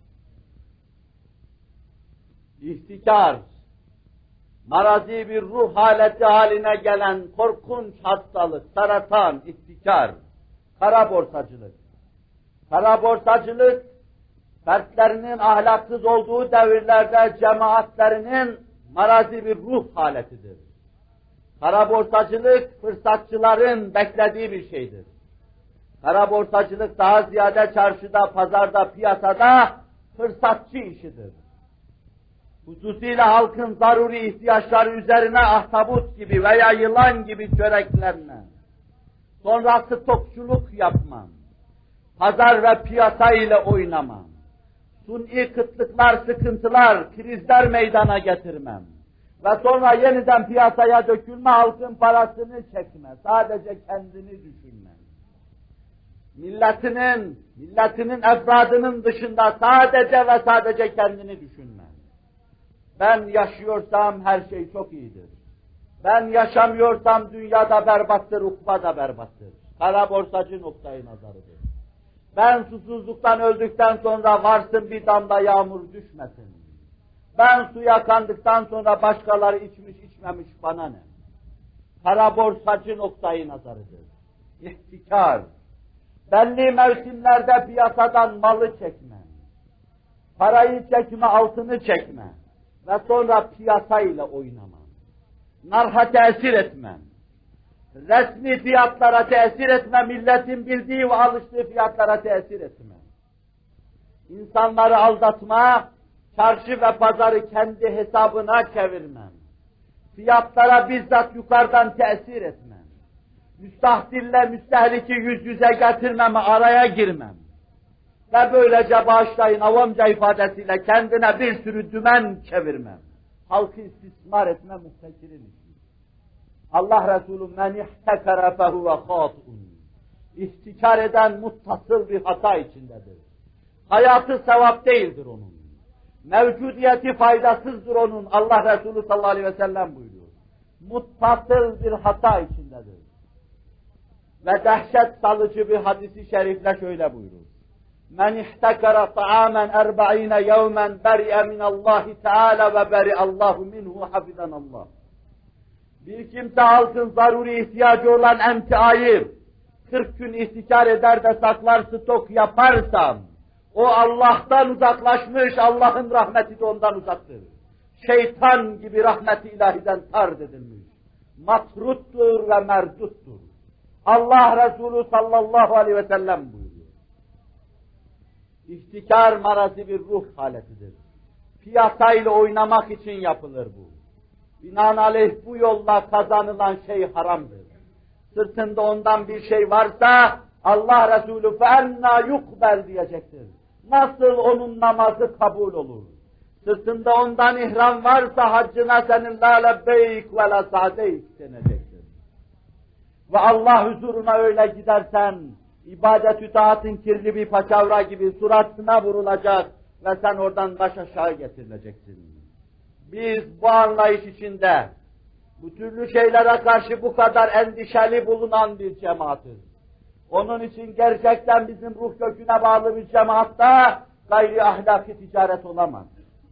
İhtikar, marazi bir ruh haleti haline gelen korkunç hastalık, saratan, ihtikar, kara borsacılık. Kara borsacılık, fertlerinin ahlaksız olduğu devirlerde cemaatlerinin marazi bir ruh haletidir. Kara borsacılık, fırsatçıların beklediği bir şeydir. Kara borsacılık daha ziyade çarşıda, pazarda, piyasada fırsatçı işidir. hususiyle halkın zaruri ihtiyaçları üzerine ahtapot gibi veya yılan gibi çöreklenme, sonra stokçuluk yapmam, pazar ve piyasa ile oynamam, suni kıtlıklar, sıkıntılar, krizler meydana getirmem ve sonra yeniden piyasaya dökülme, halkın parasını çekme, sadece kendini düşünme. Milletinin, milletinin efradının dışında sadece ve sadece kendini düşünme. Ben yaşıyorsam her şey çok iyidir. Ben yaşamıyorsam dünyada berbattır, ukbada berbattır. Kara borsacı noktayı nazarıdır. Ben susuzluktan öldükten sonra varsın bir damla yağmur düşmesin. Ben suya kandıktan sonra başkaları içmiş içmemiş bana ne? Kara borsacı noktayı nazarıdır. İhtikar. Belli mevsimlerde piyasadan malı çekme. Parayı çekme, altını çekme. Ve sonra piyasayla oynama. Narha tesir etmem. Resmi fiyatlara tesir etme, milletin bildiği ve alıştığı fiyatlara tesir etme. İnsanları aldatma, çarşı ve pazarı kendi hesabına çevirmem. Fiyatlara bizzat yukarıdan tesir etmem. Müstahdille müstehliki yüz yüze getirmeme, araya girmem. Ve böylece bağışlayın avamca ifadesiyle kendine bir sürü dümen çevirmem. Halkı istismar etme muhtekirin işi. Allah Resulü men ihtekara fehuve khâtun. İhtikar eden muttasıl bir hata içindedir. Hayatı sevap değildir onun. Mevcudiyeti faydasızdır onun. Allah Resulü sallallahu aleyhi ve sellem buyuruyor. Muttasıl bir hata içindedir. Ve dehşet salıcı bir hadisi şerifle şöyle buyurur. Men ihtekara ta'amen erba'ine yevmen beri'e minallahi teala ve beri'allahu minhu hafizanallah. Bir kimse halkın zaruri ihtiyacı olan emtiayı kırk gün ihtikar eder de saklar stok yaparsam, o Allah'tan uzaklaşmış, Allah'ın rahmeti de ondan uzaktır. Şeytan gibi rahmeti ilahiden tard edilmiş. Matruttur ve merduttur. Allah Resulü sallallahu aleyhi ve sellem buyuruyor. İhtikar marazi bir ruh haletidir. Piyasayla oynamak için yapılır bu. Binaenaleyh bu yolla kazanılan şey haramdır. Sırtında ondan bir şey varsa Allah Resulü فَاَنَّا يُقْبَلْ diyecektir. Nasıl onun namazı kabul olur? Sırtında ondan ihram varsa haccına senin la lebbeyk ve la sa'deyk denecektir. Ve Allah huzuruna öyle gidersen, ibadet-ü taatın kirli bir paçavra gibi suratına vurulacak ve sen oradan baş aşağı getirileceksin. Biz bu anlayış içinde, bu türlü şeylere karşı bu kadar endişeli bulunan bir cemaatiz. Onun için gerçekten bizim ruh köküne bağlı bir cemaatta gayri ahlaki ticaret olamaz.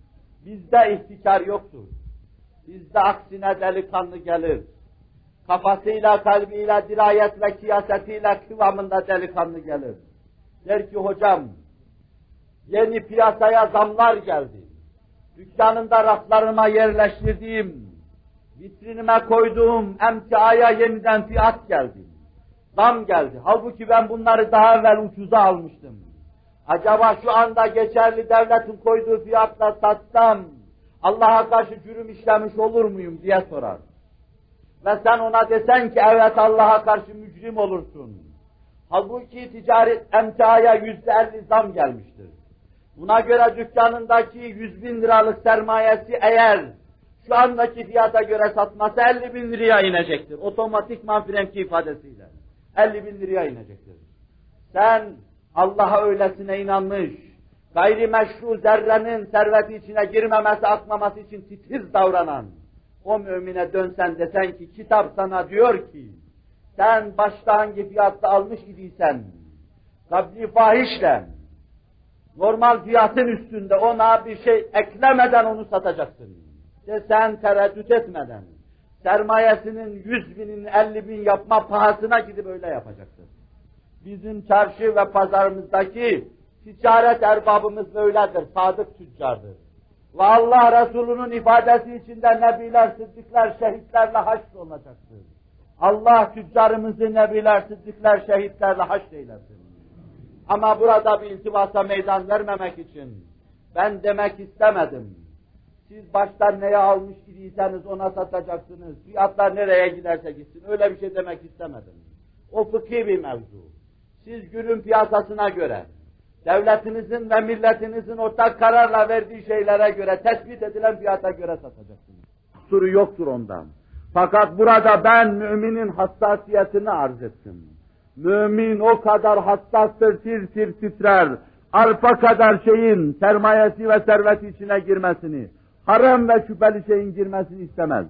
Bizde ihtikar yoktur. Bizde aksine delikanlı gelir. Kafasıyla, kalbiyle, dirayetle, kıyasetiyle kıvamında delikanlı gelir. Der ki hocam, yeni piyasaya zamlar geldi. Dükkanında raflarıma yerleştirdiğim, vitrinime koyduğum emtiaya yeniden fiyat geldi. Zam geldi. Halbuki ben bunları daha evvel ucuza almıştım. Acaba şu anda geçerli devletin koyduğu fiyatla satsam, Allah'a karşı cürüm işlemiş olur muyum diye sorar. Ve sen ona desen ki evet Allah'a karşı mücrim olursun. Halbuki ticaret emtiaya yüzde elli zam gelmiştir. Buna göre dükkanındaki yüz bin liralık sermayesi eğer şu andaki fiyata göre satmasa elli bin liraya inecektir. Otomatikman frenki ifadesiyle. elli bin liraya inecektir. Sen Allah'a öylesine inanmış, gayrimeşru zerrenin serveti içine girmemesi, akmaması için titiz davranan o mümine dönsen desen ki kitap sana diyor ki sen başta hangi fiyatta almış idiysen gabli fahişle normal fiyatın üstünde ona bir şey eklemeden onu satacaksın. Desen tereddüt etmeden sermayesinin yüz binin elli bin yapma pahasına gidip öyle yapacaksın. Bizim çarşı ve pazarımızdaki ticaret erbabımız böyledir, sadık tüccardır. Ve Allah Resulü'nün ifadesi içinde nebiler, sıddıklar, şehitlerle haşrolacaktır. Allah tüccarımızı nebiler, sıddıklar, şehitlerle haşreylesin. Ama burada bir iltibasa meydan vermemek için ben demek istemedim. Siz baştan neye almış idiyseniz ona satacaksınız. Fiyatlar nereye giderse gitsin. Öyle bir şey demek istemedim. O fıkhi bir mevzu. Siz günün piyasasına göre, devletinizin ve milletinizin ortak kararla verdiği şeylere göre, tespit edilen fiyata göre satacaksınız. Kusuru yoktur ondan. Fakat burada ben müminin hassasiyetini arz ettim. Mümin o kadar hassastır, tir tir titrer. Arpa kadar şeyin sermayesi ve serveti içine girmesini, haram ve şüpheli şeyin girmesini istemez.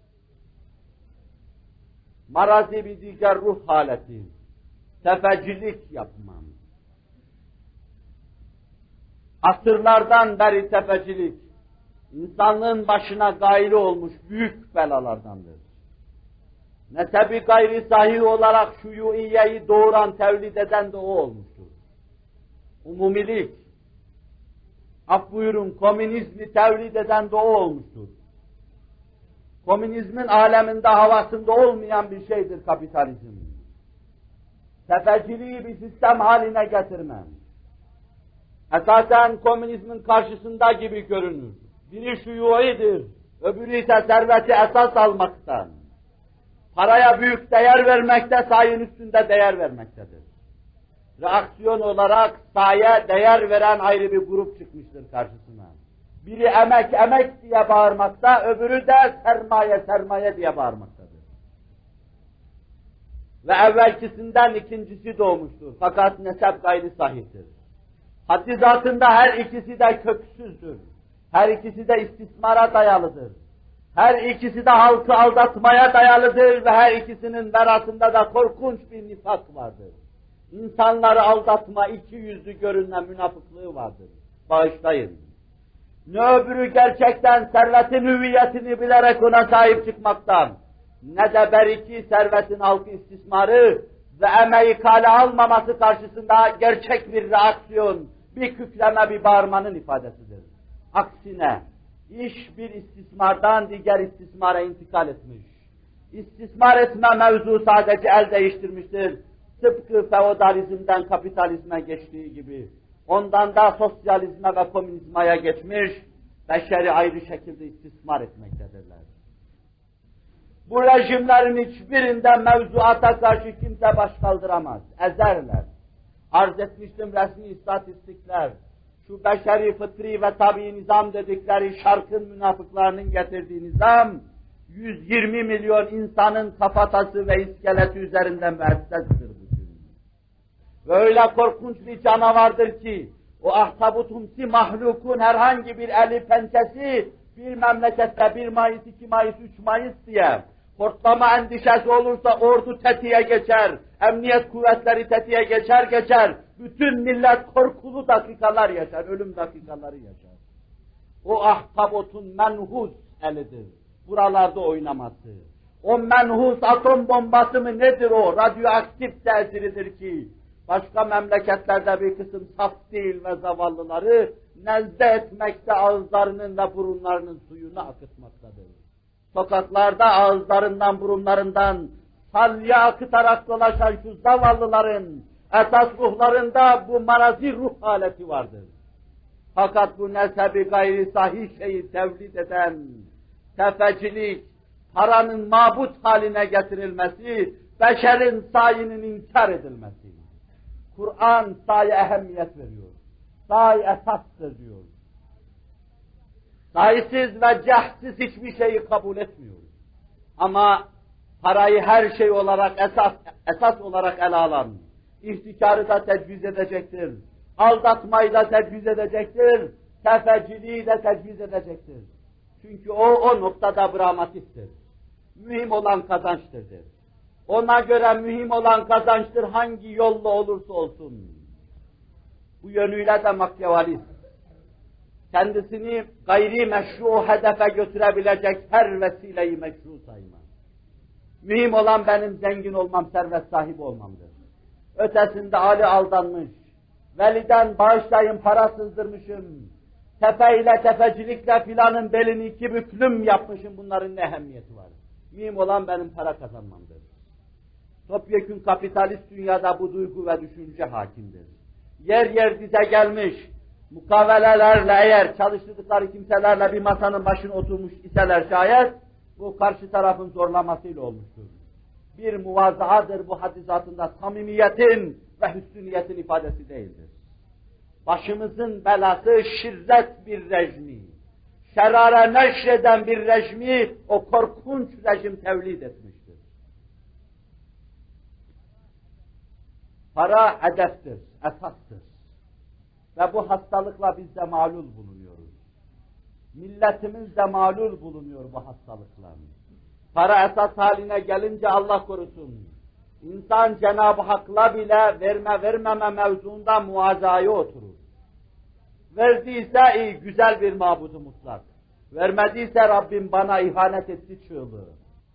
Marazi bir diğer ruh haleti, tefecilik yapmam. Asırlardan beri tefecilik, insanlığın başına gayri olmuş büyük belalardandır. Nesebi gayri sahih olarak şuyuiyeyi doğuran, tevlid eden de o olmuştur. Umumilik, af buyurun, komünizmi tevlid eden de o olmuştur. Komünizmin aleminde, havasında olmayan bir şeydir kapitalizm. Tefeciliği bir sistem haline getirmem. Esasen komünizmin karşısında gibi görünür. Biri şuyuidir, öbürü ise serveti esas almaktan. Paraya büyük değer vermekte, sayın üstünde değer vermektedir. Reaksiyon olarak saye değer veren ayrı bir grup çıkmıştır karşısına. Biri emek emek diye bağırmakta, öbürü de sermaye sermaye diye bağırmaktadır. Ve evvelkisinden ikincisi doğmuştur. Fakat nesep gayri sahihtir. Haddi zatında her ikisi de köksüzdür. Her ikisi de istismara dayalıdır. Her ikisi de halkı aldatmaya dayalıdır ve her ikisinin verasında da korkunç bir nifak vardır. İnsanları aldatma, iki yüzlü görünen münafıklığı vardır. Bağışlayın. Ne öbürü gerçekten servetin hüviyetini bilerek ona sahip çıkmaktan, ne de beriki servetin halkı istismarı ve emeği kale almaması karşısında gerçek bir reaksiyon, bir kükreme, bir bağırmanın ifadesidir. Aksine, iş bir istismardan diğer istismara intikal etmiş. İstismar etme mevzu sadece el değiştirmiştir. Tıpkı feodalizmden kapitalizme geçtiği gibi, ondan da sosyalizme ve komünizmaya geçmiş, beşeri ayrı şekilde istismar etmektedirler. Bu rejimlerin hiçbirinden mevzuata karşı kimse baş kaldıramaz, ezerler. Arz etmiştim resmi istatistikler, şu beşeri, fıtri ve tabii nizam dedikleri şarkın münafıklarının getirdiği nizam, yüz yirmi milyon insanın kafatası ve iskeleti üzerinden müessestir bugün. Ve öyle korkunç bir canavardır ki, o ahtabutumsi mahlukun herhangi bir eli pençesi, bir memlekette bir Mayıs, iki Mayıs, üç Mayıs diye, hortlama endişesi olursa ordu tetiğe geçer, emniyet kuvvetleri tetiğe geçer geçer, bütün millet korkulu dakikalar yaşar, ölüm dakikaları yaşar. O ahtabotun menhus elidir, buralarda oynaması. O menhus atom bombası mı nedir o, radyoaktif tesiridir ki, başka memleketlerde bir kısım saf değil ve zavallıları nezle etmekte ağızlarının ve burunlarının suyunu akıtmaktadır. Sokaklarda ağızlarından, burunlarından salya akıtarak dolaşan şu zavallıların esas ruhlarında bu marazi ruh haleti vardır. Fakat bu nesebi gayri sahih şeyi tevlid eden tefecilik, paranın mabut haline getirilmesi, beşerin sayının inkar edilmesi. Kur'an saye ehemmiyet veriyor. Say esastır diyor. Sayısız ve cehsiz hiçbir şeyi kabul etmiyor. Ama parayı her şey olarak esas, esas olarak ele alan, ihtikarı da tecviz edecektir, aldatmayı da tecviz edecektir, tefeciliği de tecviz edecektir. Çünkü o, o noktada pragmatiktir. Mühim olan kazançtır. Ona göre mühim olan kazançtır hangi yolla olursa olsun. Bu yönüyle de makyavalist. Kendisini gayri meşru hedefe götürebilecek her vesileyi meşru sayma. Mühim olan benim zengin olmam, servet sahibi olmamdır. Ötesinde Ali aldanmış, veliden bağışlayın para sızdırmışım, tefeyle tefecilikle filanın belini iki büklüm yapmışım, bunların ne ehemmiyeti var? Mühim olan benim para kazanmamdır. Topyekün kapitalist dünyada bu duygu ve düşünce hakimdir. Yer yer dize gelmiş, mukavelelerle eğer çalıştırdıkları kimselerle bir masanın başına oturmuş iseler şayet, bu karşı tarafın zorlamasıyla olmuştur. Bir muvazaadır bu hadisatında, samimiyetin ve hüsnüniyetin ifadesi değildir. Başımızın belası şirret bir rejimi, şerare neşreden bir rejimi o korkunç rejim tevlid etmiştir. Para hedeftir, esastır. Ve bu hastalıkla biz de malul bulunuyoruz. Milletimiz de malul bulunuyor bu hastalıkla. Para esas haline gelince Allah korusun, İnsan Cenab-ı Hak'la bile verme vermeme mevzuunda muazaya oturur. Verdiyse iyi, güzel bir mabudu mutlak. Vermediyse Rabbim bana ihanet etti çığlığı.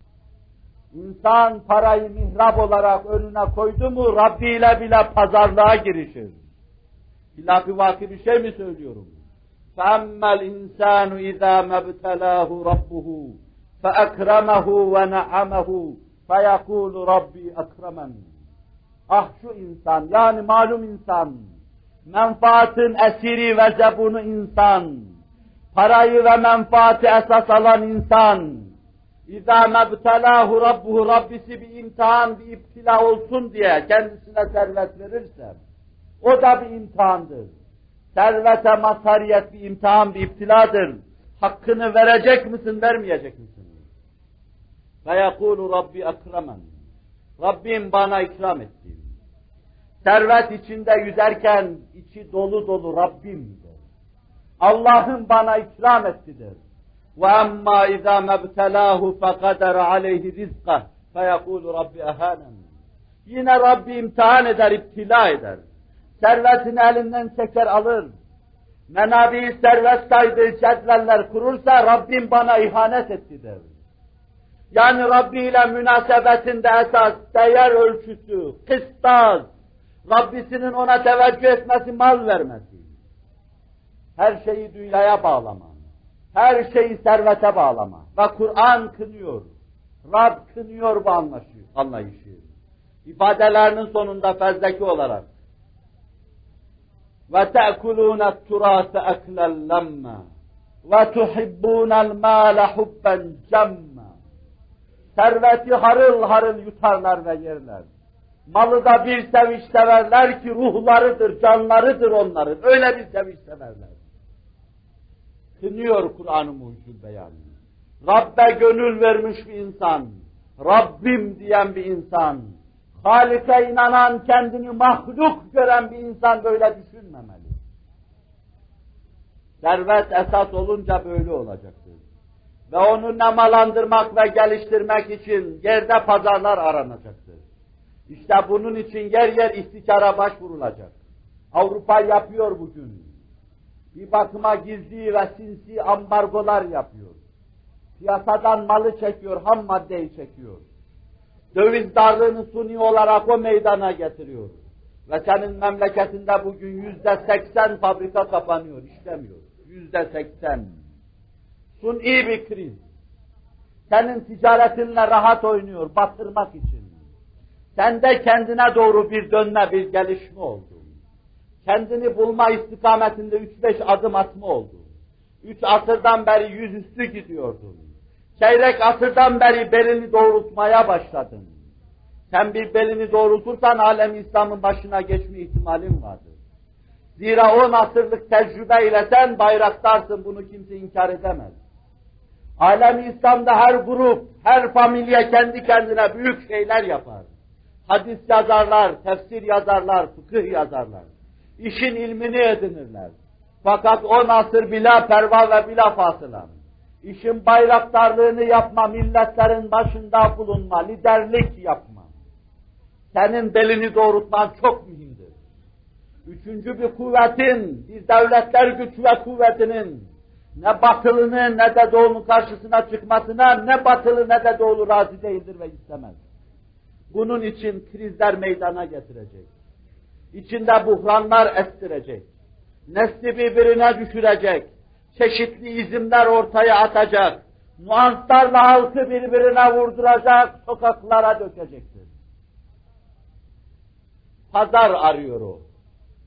İnsan parayı mihrap olarak önüne koydu mu Rabbi ile bile pazarlığa girişir. Hilaf-ı vaki bir şey mi söylüyorum? فَأَمَّا الْاِنْسَانُ اِذَا مَبْتَلَاهُ رَبُّهُ فَاَكْرَمَهُ وَنَعَمَهُ فَيَقُولُ رَبِّي اَكْرَمَنِ. Ah şu insan, yani malum insan, menfaatın esiri ve zebunu insan, parayı ve menfaati esas alan insan, اِذَا مَبْتَلَاهُ رَبُّهُ Rabbisi bir imtihan, bir iptila olsun diye kendisine servet verirse, o da bir imtihandır. Servete mazhariyet bir imtihan, bir iptiladır. Hakkını verecek misin, vermeyecek misin? فَيَقُولُ رَبِّي اَكْرَمًا. Rabbim bana ikram etti. Servet içinde yüzerken içi dolu dolu Rabbimdir. Allah'ım bana ikram ettidir. وَاَمَّا اِذَا مَبْتَلَاهُ فَقَدَرَ عَلَيْهِ رِزْقَهُ فَيَقُولُ رَبِّ اَهَانًا. Yine Rabbi imtihan eder, iptila eder. Servetini elinden çeker alır. Menabi servet saydığı cedveller kurursa Rabbim bana ihanet etti der. Yani Rabbi ile münasebetinde esas değer ölçüsü, kıstas, Rabbisinin ona teveccüh etmesi, mal vermesi. Her şeyi dünyaya bağlama, her şeyi servete bağlama. Ve Kur'an kınıyor, Rab kınıyor bu anlayışı. İfadelerinin sonunda fezleki olarak وَتَأْكُلُونَ التُّرَاثَ أَكْلًا لَمَّا وَتُحِبُّونَ الْمَالَ حُبًّا جَمًّا. Serveti harıl harıl yutarlar ve yerler. Malı da bir sevinç severler ki ruhlarıdır, canlarıdır onların. Öyle bir sevinç severler. Kınıyor Kur'an-ı Mucizül Beyan. Rabbe gönül vermiş bir insan, Rabbim diyen bir insan, Halik'e inanan, kendini mahluk gören bir insan böyle düşünmemeli. Servet esas olunca böyle olacaktır. Ve onu nemalandırmak ve geliştirmek için yerde pazarlar aranacaktır. İşte bunun için yer yer istikara başvurulacak. Avrupa yapıyor bugün. Bir bakıma gizli ve sinsi ambargolar yapıyor. Piyasadan malı çekiyor, ham maddeyi çekiyor. Döviz darlığını suni olarak o meydana getiriyor. Ve senin memleketinde bugün yüzde seksen fabrika kapanıyor, işlemiyor. Yüzde seksen. Suni bir kriz. Senin ticaretinle rahat oynuyor, batırmak için. Sende kendine doğru bir dönme, bir gelişme oldu. Kendini bulma istikametinde üç beş adım atma oldu. Üç asırdan beri yüzüstü gidiyordun. Çeyrek asırdan beri belini doğrultmaya başladın. Sen bir belini doğrultursan alem İslam'ın başına geçme ihtimalin vardır. Zira on asırlık tecrübeyle sen bayraktarsın, bunu kimse inkar edemez. Alem İslam'da her grup, her familya kendi kendine büyük şeyler yapar. Hadis yazarlar, tefsir yazarlar, fıkıh yazarlar. İşin ilmini edinirler. Fakat on asır bila perva ve bila fasıla. İşin bayraktarlığını yapma, milletlerin başında bulunma, liderlik yapma. Senin belini doğrultman çok mühimdir. Üçüncü bir kuvvetin, bir devletler güç ve kuvvetinin ne batılının ne de doğunun karşısına çıkmasına ne batılı ne de doğulu razı değildir ve istemez. Bunun için krizler meydana getirecek. İçinde buhranlar estirecek. Nesli birbirine düşürecek. Çeşitli izimler ortaya atacak. Nuanslarla halkı birbirine vurduracak, sokaklara dökecektir. Pazar arıyor o.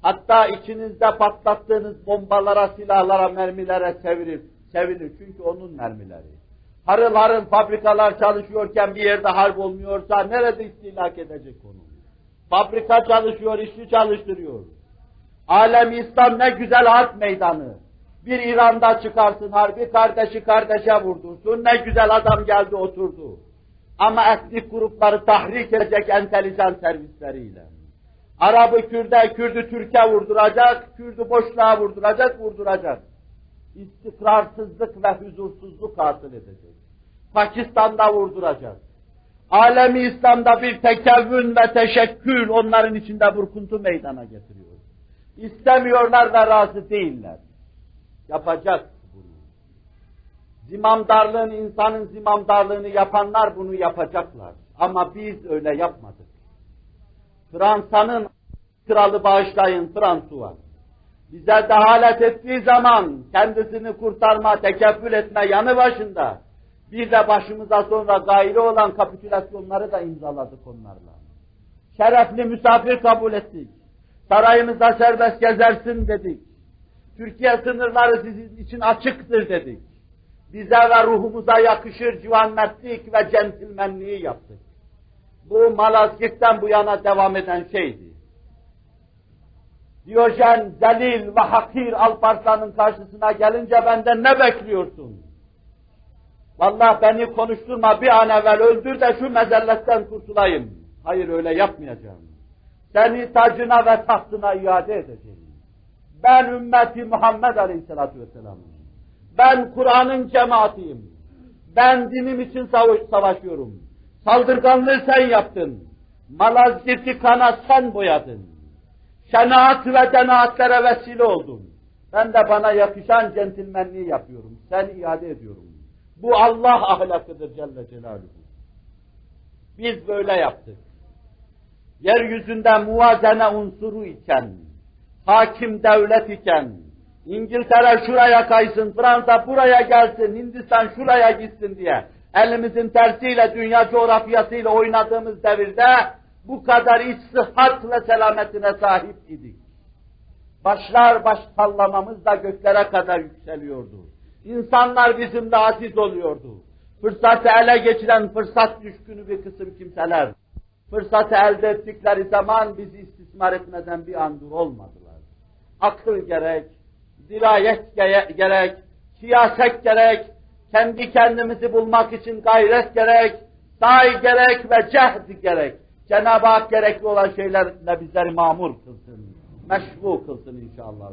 Hatta içinizde patlattığınız bombalara, silahlara, mermilere sevinir. Sevinir çünkü onun mermileri. Harıl harıl fabrikalar çalışıyorken bir yerde harp olmuyorsa nerede istilak edecek onu? Fabrika çalışıyor, işçi çalıştırıyor. Alem-i İslam ne güzel harp meydanı. Bir İran'da çıkarsın harbi, kardeşi kardeşe vurdursun, ne güzel adam geldi oturdu. Ama etnik grupları tahrik edecek entelijan servisleriyle. Arabı Kürt'e, Kürt'ü Türk'e vurduracak, Kürt'ü boşluğa vurduracak, vurduracak. İstikrarsızlık ve huzursuzluk hasıl edecek. Pakistan'da vurduracak. Alemi İslam'da bir tekevvün ve teşekkül onların içinde burkuntu meydana getiriyor. İstemiyorlar ve razı değiller. Yapacak bunu. Zimamdarlığını, insanın zimamdarlığını yapanlar bunu yapacaklar. Ama biz öyle yapmadık. Fransa'nın kralı bağışlayın François. Bize dehalet ettiği zaman kendisini kurtarma, tekeffül etme yanı başında bir de başımıza sonra gayrı olan kapitülasyonları da imzaladık onlarla. Şerefli misafir kabul ettik. Sarayımıza serbest gezersin dedik. Türkiye sınırları sizin için açıktır dedik. Bize ve ruhumuza yakışır civanmertlik ve centilmenliği yaptık. Bu Malazgirt'ten bu yana devam eden şeydi. Diyojen, zelil ve hakir Alparslan'ın karşısına gelince benden ne bekliyorsun? Vallahi beni konuşturma, bir an evvel öldür de şu mezelletten kurtulayım. Hayır, öyle yapmayacağım. Seni tacına ve tahtına iade edeceğim. Ben ümmeti Muhammed Aleyhisselatü Vesselam'ım. Ben Kur'an'ın cemaatiyim. Ben dinim için savaşıyorum. Saldırganlığı sen yaptın. Malazgirt'i kana sen boyadın. Şenaat ve denaatlere vesile oldun. Ben de bana yakışan centilmenliği yapıyorum. Sen iade ediyorum. Bu Allah ahlakıdır Celle Celaluhu. Biz böyle yaptık. Yeryüzünde muvazene unsuru iken, hakim devlet iken, İngiltere şuraya kaysın, Fransa buraya gelsin, Hindistan şuraya gitsin diye elimizin tersiyle, dünya coğrafyasıyla oynadığımız devirde bu kadar iç sıhhat ve selametine sahip idik. Başlar baş sallamamız da göklere kadar yükseliyordu. İnsanlar bizimle aziz oluyordu. Fırsatı ele geçiren fırsat düşkünü bir kısım kimseler, fırsatı elde ettikleri zaman bizi istismar etmeden bir an dur olmadılar. Akıl gerek, dirayet gerek, siyaset gerek, kendi kendimizi bulmak için gayret gerek, sahi gerek ve cehd gerek. Cenab-ı Hak gerekli olan şeylerle bizleri mamur kılsın, meşru kılsın inşallah.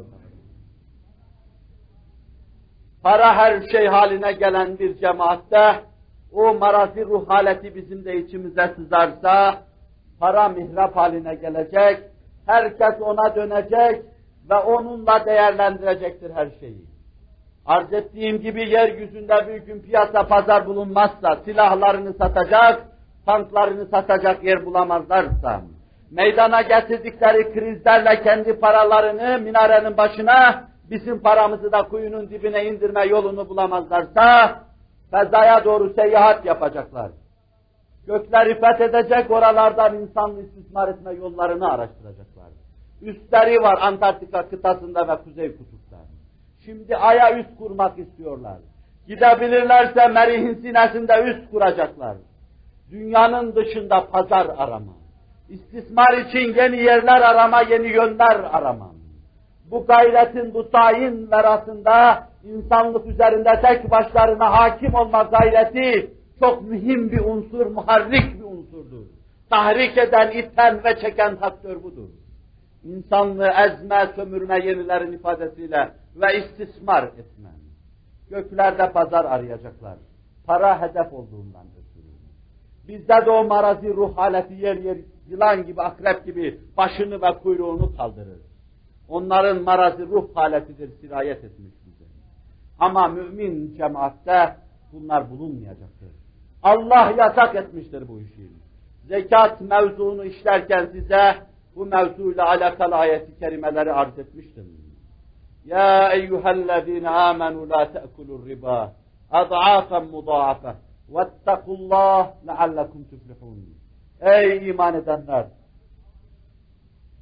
Para her şey haline gelen bir cemaatte, o marazi ruh haleti bizim de içimize sızarsa, para mihrap haline gelecek, herkes ona dönecek ve onunla değerlendirecektir her şeyi. Arz ettiğim gibi yeryüzünde bir gün piyasa pazar bulunmazsa, silahlarını satacak, tanklarını satacak yer bulamazlarsa, meydana getirdikleri krizlerle kendi paralarını minarenin başına, bizim paramızı da kuyunun dibine indirme yolunu bulamazlarsa, fezaya doğru seyahat yapacaklar. Gökleri fethedecek, oralardan insanlı istismar etme yollarını araştıracaklar. Üsleri var Antarktika kıtasında ve Kuzey Kutup'ta. Şimdi Ay'a üst kurmak istiyorlar. Gidebilirlerse Merih'in sinesinde üst kuracaklar. Dünyanın dışında pazar arama. İstismar için yeni yerler arama, yeni yönler arama. Bu gayretin, bu tayin verasında insanlık üzerinde tek başlarına hakim olma gayreti çok mühim bir unsur, muharrik bir unsurdur. Tahrik eden, iten ve çeken faktör budur. İnsanlığı ezme, sömürme yenilerin ifadesiyle ve istismar etme. Göklerde pazar arayacaklar. Para hedef olduğundan ötürü. Bizde de o marazi ruh haleti yer yer yılan gibi, akrep gibi başını ve kuyruğunu kaldırır. Onların marazi ruh haletidir, sirayet etmiş bize. Ama mümin cemaatte bunlar bulunmayacaktır. Allah yasak etmiştir bu işi. Zekat mevzunu işlerken size bu mevzuyla alakalı ayet-i kerimeleri arz etmiştim. Ya eyyühellezine amenu la te'kulur riba ad'afen mudâafe vettekullah leallekum tuflihun. Ey iman edenler!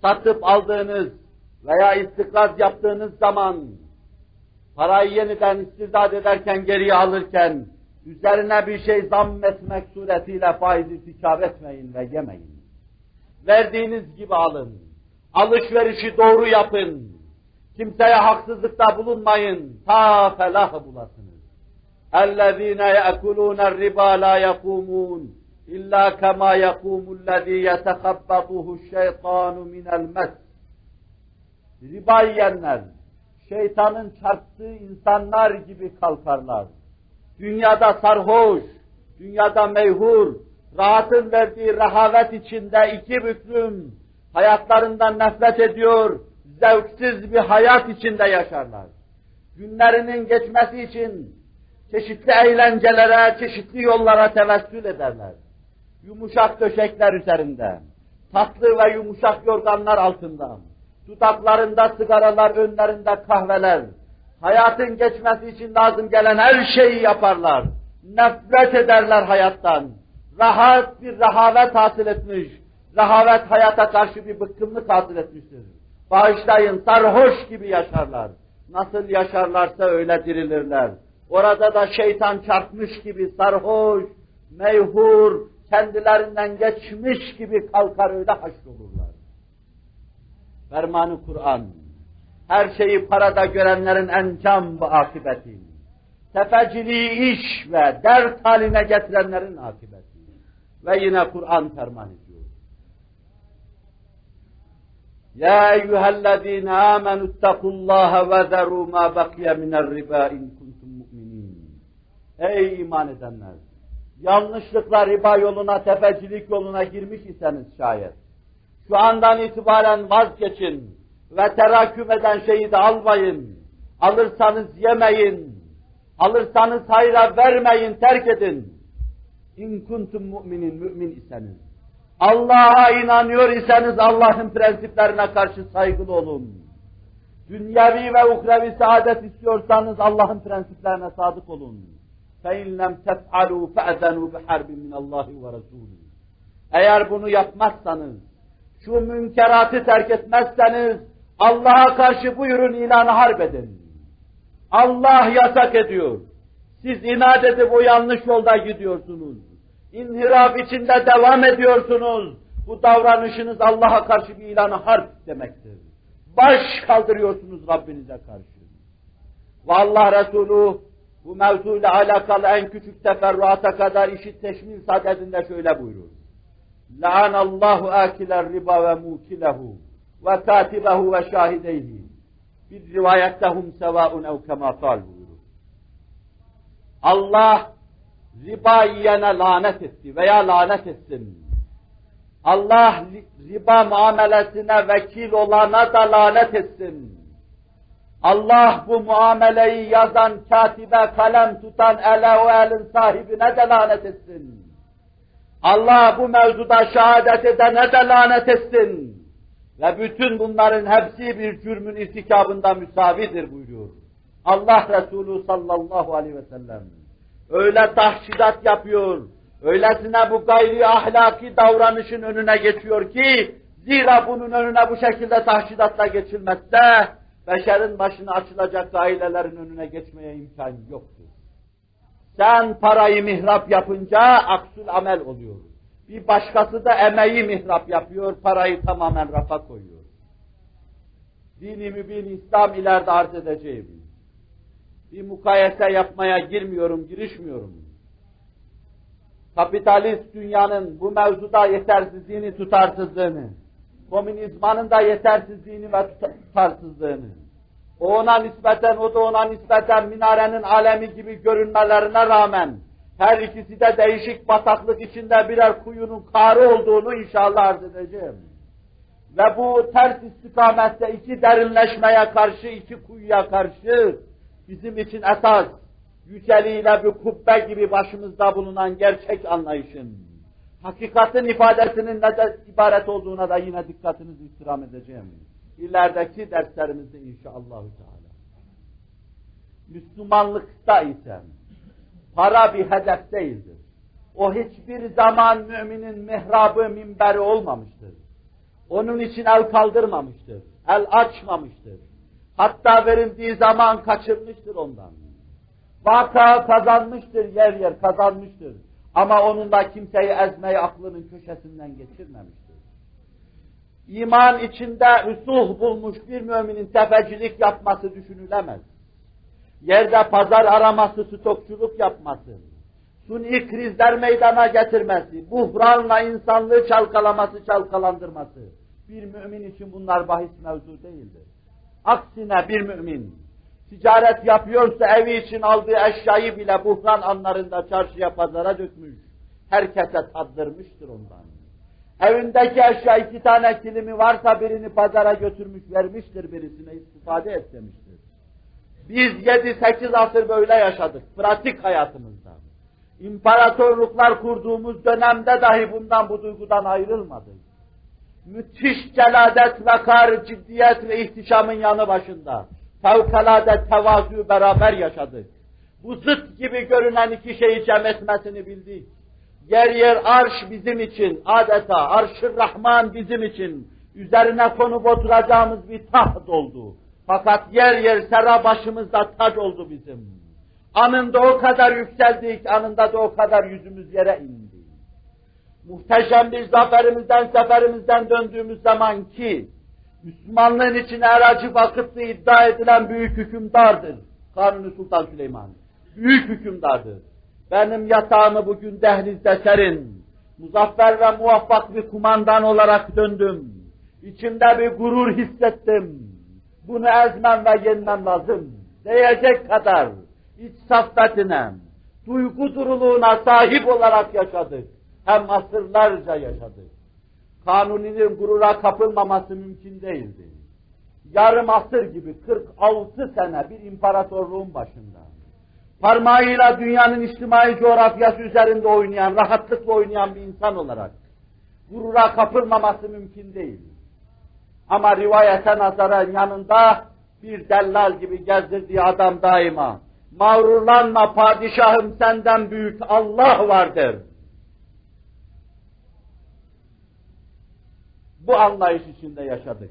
satıp aldığınız veya istikraz yaptığınız zaman, parayı yeniden istirdat ederken, geriye alırken, üzerine bir şey zamm etmek suretiyle faiz irtikab etmeyin ve yemeyin. Verdiğiniz gibi alın. Alışverişi doğru yapın. Kimseye haksızlıkta bulunmayın. Ta felah bulasınız. اَلَّذ۪ينَ يَأْكُلُونَ الرِّبَا لَا يَقُومُونَ اِلَّا كَمَا يَقُومُ الَّذ۪ي يَتَخَبَّطُهُ الشَّيْطَانُ مِنَ الْمَسِّ. Riba yiyenler, şeytanın çarptığı insanlar gibi kalkarlar. Dünyada sarhoş, dünyada meyhur, rahatın verdiği rehavet içinde iki büklüm, hayatlarından nefret ediyor, zevksiz bir hayat içinde yaşarlar. Günlerinin geçmesi için çeşitli eğlencelere, çeşitli yollara tevessül ederler. Yumuşak döşekler üzerinde, tatlı ve yumuşak yorganlar altında, dudaklarında sigaralar, önlerinde kahveler, hayatın geçmesi için lazım gelen her şeyi yaparlar. Nefret ederler hayattan. Rahat bir rehavet hasıl etmiş. Rehavet hayata karşı bir bıkkınlık hasıl etmiştir. Bağışlayın, sarhoş gibi yaşarlar. Nasıl yaşarlarsa öyle dirilirler. Orada da şeytan çarpmış gibi sarhoş, meyhur, kendilerinden geçmiş gibi kalkar öyle haşrolurlar. Fermanı Kur'an, her şeyi parada görenlerin encam ve akıbeti, tefeciliği iş ve dert haline getirenlerin akıbeti. Ve yine Kur'an ferman ediyor. Ya eyyühellezîne âmenü ittakullâhe ve zerû mâ bakiye minerribâ in kuntum mu'minîn. Ey iman edenler! Yanlışlıkla riba yoluna, tefecilik yoluna girmiş iseniz şayet, şu andan itibaren vazgeçin ve terakküm eden şeyi de almayın. Alırsanız yemeyin. Alırsanız hayra vermeyin, terk edin. İn kuntum mu'minin, mümin iseniz. Allah'a inanıyor iseniz Allah'ın prensiplerine karşı saygılı olun. Dünyevi ve uhrevi saadet istiyorsanız Allah'ın prensiplerine sadık olun. فَاِنْ لَمْ تَفْعَلُوا فَأَذَنُوا بِحَرْبٍ مِنَ اللّٰهِ وَرَسُولِهِ. Eğer bunu yapmazsanız, şu münkeratı terk etmezseniz, Allah'a karşı buyurun ilanı harp edin. Allah yasak ediyor. Siz inat edip o yanlış yolda gidiyorsunuz. İnhiraf içinde devam ediyorsunuz. Bu davranışınız Allah'a karşı bir ilanı harp demektir. Baş kaldırıyorsunuz Rabbinize karşı. Ve Allah Resulü bu mevzuyla alakalı en küçük teferruata kadar işi teşmil sadedinde şöyle buyurur. La'anallahu akiler riba ve mukilehu ve katibehu ve şahideyhi. Bir rivayettehum sevaun ev kema kal buyurur. Allah riba yiyene lanet etti veya lanet etsin. Allah riba muamelesine vekil olana da lanet etsin. Allah bu muameleyi yazan, katibe, kalem tutan, ele o elin sahibine de lanet etsin. Allah bu mevzuda şehadet edene de lanet etsin. Ve bütün bunların hepsi bir cürmün irtikabında müsavidir buyuruyor. Allah Resulü sallallahu aleyhi ve sellem öyle tahşidat yapıyor, öylesine bu gayri ahlaki davranışın önüne geçiyor ki, zira bunun önüne bu şekilde tahşidatla geçilmezse, beşerin başına açılacak ailelerin önüne geçmeye imkan yoktur. Sen parayı mihrap yapınca aksül amel oluyor. Bir başkası da emeği mihrap yapıyor, parayı tamamen rafa koyuyor. Dini mübin İslam ileride arz edeceğim. Bir mukayese yapmaya girmiyorum, girişmiyorum. Kapitalist dünyanın bu mevzuda yetersizliğini, tutarsızlığını, komünizmanın da yetersizliğini ve tutarsızlığını, o ona nispeten, o da ona nispeten minarenin alemi gibi görünmelerine rağmen, her ikisi de değişik bataklık içinde birer kuyunun karı olduğunu inşallah arz edeceğim. Ve bu ters istikamette iki derinleşmeye karşı, iki kuyuya karşı, bizim için esas, yüceliğiyle bir kubbe gibi başımızda bulunan gerçek anlayışın, hakikatin ifadesinin ne de ibaret olduğuna da yine dikkatinizi istirham edeceğim. İlerideki derslerimizde inşallah. Müslümanlıkta ise para bir hedef değildir. O hiçbir zaman müminin mihrabı, minberi olmamıştır. Onun için el kaldırmamıştır, el açmamıştır. Hatta verildiği zaman kaçırmıştır ondan. Vaka kazanmıştır, yer yer kazanmıştır. Ama onunla kimseyi ezmeyi aklının köşesinden geçirmemiştir. İman içinde rüsuh bulmuş bir müminin tefecilik yapması düşünülemez. Yerde pazar araması, stokçuluk yapması, suni krizler meydana getirmesi, buhranla insanlığı çalkalaması, çalkalandırması, bir mümin için bunlar bahis mevzu değildir. Aksine bir mümin, ticaret yapıyorsa evi için aldığı eşyayı bile buhran anlarında çarşıya, pazara dökmüş, herkese tattırmıştır ondan. Evindeki eşya iki tane kilimi varsa birini pazara götürmüş, vermiştir birisine, istifade et demiştir. Biz yedi sekiz asır böyle yaşadık, pratik hayatımızda. İmparatorluklar kurduğumuz dönemde dahi bundan, bu duygudan ayrılmadık. Müthiş celadet, vakar, ciddiyet ve ihtişamın yanı başında fevkalade tevazu beraber yaşadık. Bu zıt gibi görünen iki şeyi cem etmesini bildik. Yer yer arş bizim için, adeta arş-ı Rahman bizim için üzerine konup oturacağımız bir taht oldu. Fakat yer yer sera başımızda tac oldu bizim. Anında o kadar yükseldik, anında da o kadar yüzümüz yere indi. Muhteşem bir zaferimizden, seferimizden döndüğümüz zaman ki, Müslümanlığın içine aracı vakıtlı iddia edilen büyük hükümdardır. Kanuni Sultan Süleyman. Büyük hükümdardır. Benim yatağımı bugün dehlizde serin, muzaffer ve muvaffak bir kumandan olarak döndüm. İçimde bir gurur hissettim. Bunu ezmem ve yenmem lazım. Diyecek kadar iç saffetine, duygu duruluğuna sahip olarak yaşadık. Hem asırlarca yaşadık. Kanuni'nin gurura kapılmaması mümkün değildi. Yarım asır gibi kırk altı sene bir imparatorluğun başında, parmağıyla dünyanın içtimai coğrafyası üzerinde oynayan, rahatlıkla oynayan bir insan olarak gurura kapılmaması mümkün değil. Ama rivayete nazaran yanında bir dellal gibi gezdirdiği adam daima, mağrurlanma padişahım, senden büyük Allah vardır. Bu anlayış içinde yaşadık.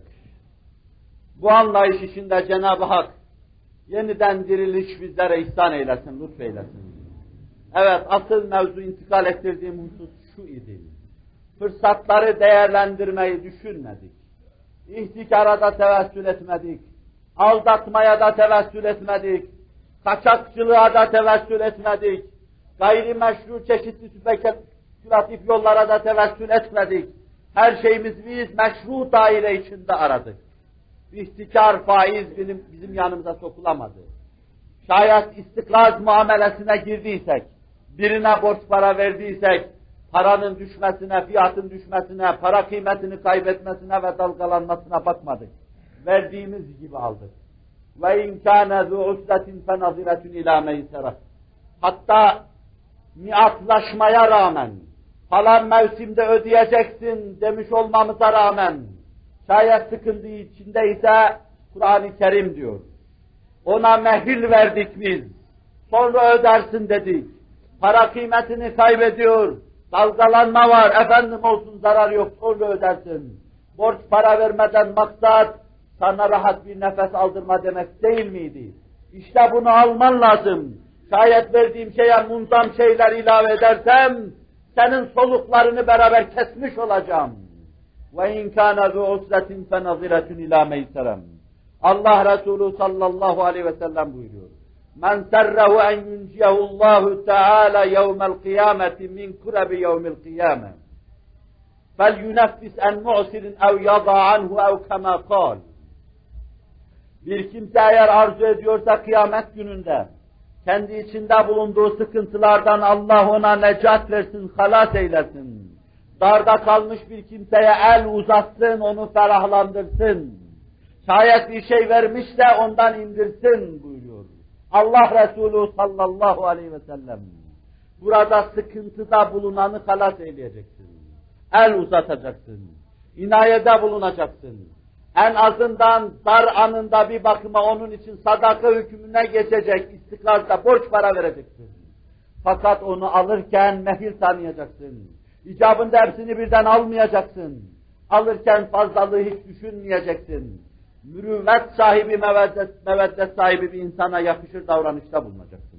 Bu anlayış içinde Cenab-ı Hak yeniden diriliş bizlere ihsan eylesin, lütfeylesin. Evet, asıl mevzu intikal ettirdiğim husus şu idi. Fırsatları değerlendirmeyi düşünmedik. İhtikara da tevessül etmedik. Aldatmaya da tevessül etmedik. Kaçakçılığa da tevessül etmedik. Gayrimeşru çeşitli spekülatif yollara da tevessül etmedik. Her şeyimizi biz meşru daire içinde aradık. İhtikar, faiz bizim, bizim yanımıza sokulamadı. Şayet istikraz muamelesine girdiysek, birine borç para verdiysek, paranın düşmesine, fiyatın düşmesine, para kıymetini kaybetmesine ve dalgalanmasına bakmadık. Verdiğimiz gibi aldık. Ve in kana zu usratin fe naziratun ila meysere. Hatta miatlaşmaya rağmen, falan mevsimde ödeyeceksin demiş olmamıza rağmen, şayet sıkıntı içindeyse Kur'an-ı Kerim diyor. Ona mehil verdik biz. Sonra ödersin dedik. Para kıymetini kaybediyor. Dalgalanma var. Efendim olsun, zarar yok. Sonra ödersin. Borç para vermeden maksat sana rahat bir nefes aldırma demek değil miydi? İşte bunu alman lazım. Şayet verdiğim şeye munzam şeyler ilave edersem senin soluklarını beraber kesmiş olacağım. Ve in kana zu usratin fe naziratun ila meyserem. Allah Resulü sallallahu aleyhi ve sellem buyuruyor. Men serrehu en yunciyahullahu teala yevmel kıyameti min kurebi yevmel kıyame. Fel yuneffis en mu'sirin ev yada anhu ev kema kal. Bir kimse eğer arzu ediyorsa kıyamet gününde kendi içinde bulunduğu sıkıntılardan Allah ona necat versin, halas eylesin. Darda kalmış bir kimseye el uzatsın, onu ferahlandırsın. Şayet bir şey vermişse ondan indirsin buyuruyor Allah Resulü sallallahu aleyhi ve sellem. Burada sıkıntıda bulunanı halas eyleyeceksin. El uzatacaksın. İnayede bulunacaksın. En azından dar anında bir bakıma onun için sadaka hükmüne geçecek istikrazda borç para vereceksin. Fakat onu alırken mehil tanıyacaksın. İcabında hepsini birden almayacaksın. alırken fazlalığı hiç düşünmeyeceksin. Mürüvvet sahibi, meveddet, meveddet sahibi bir insana yakışır davranışta bulunacaksın.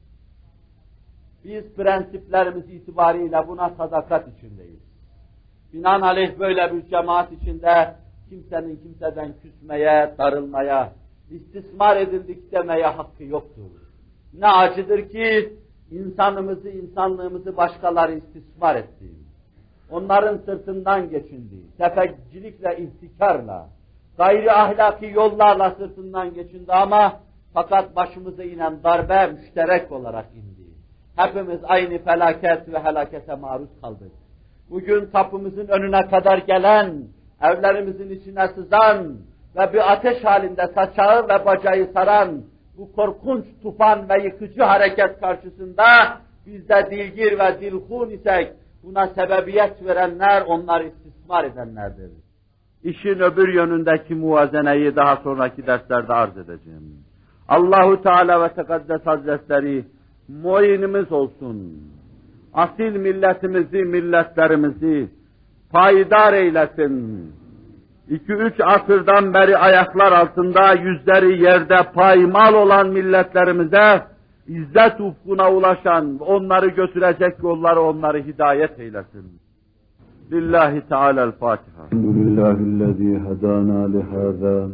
Biz prensiplerimiz itibariyle buna sadakat içindeyiz. Binaenaleyh böyle bir cemaat içinde kimsenin kimseden küsmeye, darılmaya, istismar edildik demeye hakkı yoktur. Ne acıdır ki insanımızı, insanlığımızı başkaları istismar etti. Onların sırtından geçindi. Tefekcilikle, ihtikarla, gayri ahlaki yollarla sırtından geçindi ama fakat başımıza inen darbe müşterek olarak indi. Hepimiz aynı felaket ve helakete maruz kaldık. Bugün kapımızın önüne kadar gelen, evlerimizin içine sızan ve bir ateş halinde saçağı ve bacağı saran bu korkunç tufan ve yıkıcı hareket karşısında biz de dilgir ve dilhun isek buna sebebiyet verenler, onlar istismar edenlerdir. İşin öbür yönündeki muvazeneyi daha sonraki derslerde arz edeceğim. Allahu Teala ve Tekaddes Hazretleri muinimiz olsun. Asil milletimizi, milletlerimizi payidar eylesin. İki üç asırdan beri ayaklar altında yüzleri yerde paymal olan milletlerimize izzet ufkuna ulaşan, onları götürecek yolları onları hidayet eylesin. Lillahi Teala'l-Fatiha. Elhamdülillahillezî hedâna lihâzâ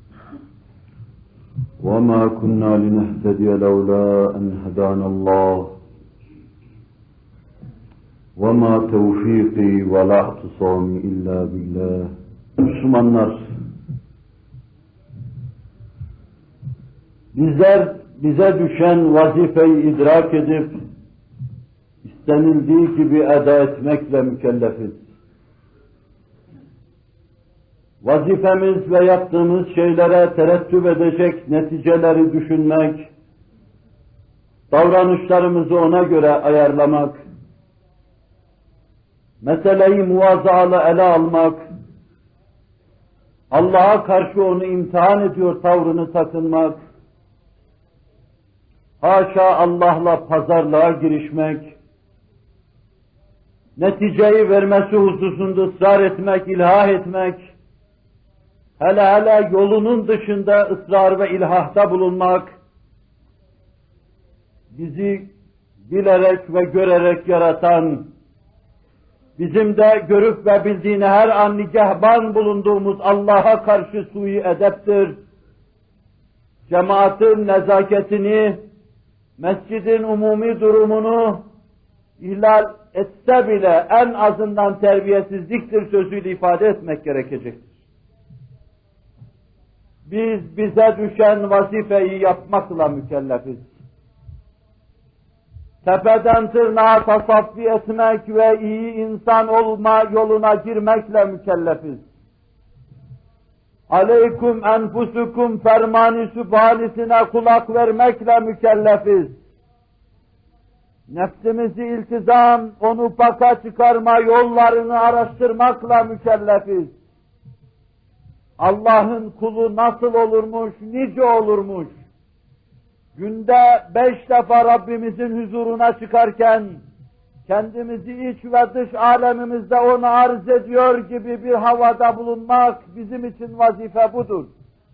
ve mâ kunnâ linehtediye levlâ en hedânallâh ve mâ tevfîkî ve lâ ihtisâmî illâ billah. Müslümanlar, bizler bize düşen vazifeyi idrak edip istenildiği gibi eda etmekle mükellefiz. Vazifemiz ve yaptığımız şeylere terettüp edecek neticeleri düşünmek, davranışlarımızı ona göre ayarlamak, meseleyi muvazaalı ele almak, Allah'a karşı onu imtihan ediyor tavrını takınmak, haşa Allah'la pazarlığa girişmek, neticeyi vermesi hususunda ısrar etmek, ilhah etmek, hele hele yolunun dışında ısrar ve ilhahta bulunmak, bizi bilerek ve görerek yaratan, bizim de görüp ve bildiğine her an nigahban bulunduğumuz Allah'a karşı sui edeptir. Cemaatin nezaketini, mescidin umumi durumunu ihlal etse bile en azından terbiyesizliktir sözüyle ifade etmek gerekecektir. Biz bize düşen vazifeyi yapmakla mükellefiz. Tepeden tırnağa tasaffi etmek ve iyi insan olma yoluna girmekle mükellefiz. Aleyküm enfusukum fermani sübhanisine kulak vermekle mükellefiz. Nefsimizi iltizam, onu paka çıkarma yollarını araştırmakla mükellefiz. Allah'ın kulu nasıl olurmuş, nice olurmuş? Günde beş defa Rabbimizin huzuruna çıkarken, kendimizi iç ve dış alemimizde onu arz ediyor gibi bir havada bulunmak bizim için vazife budur.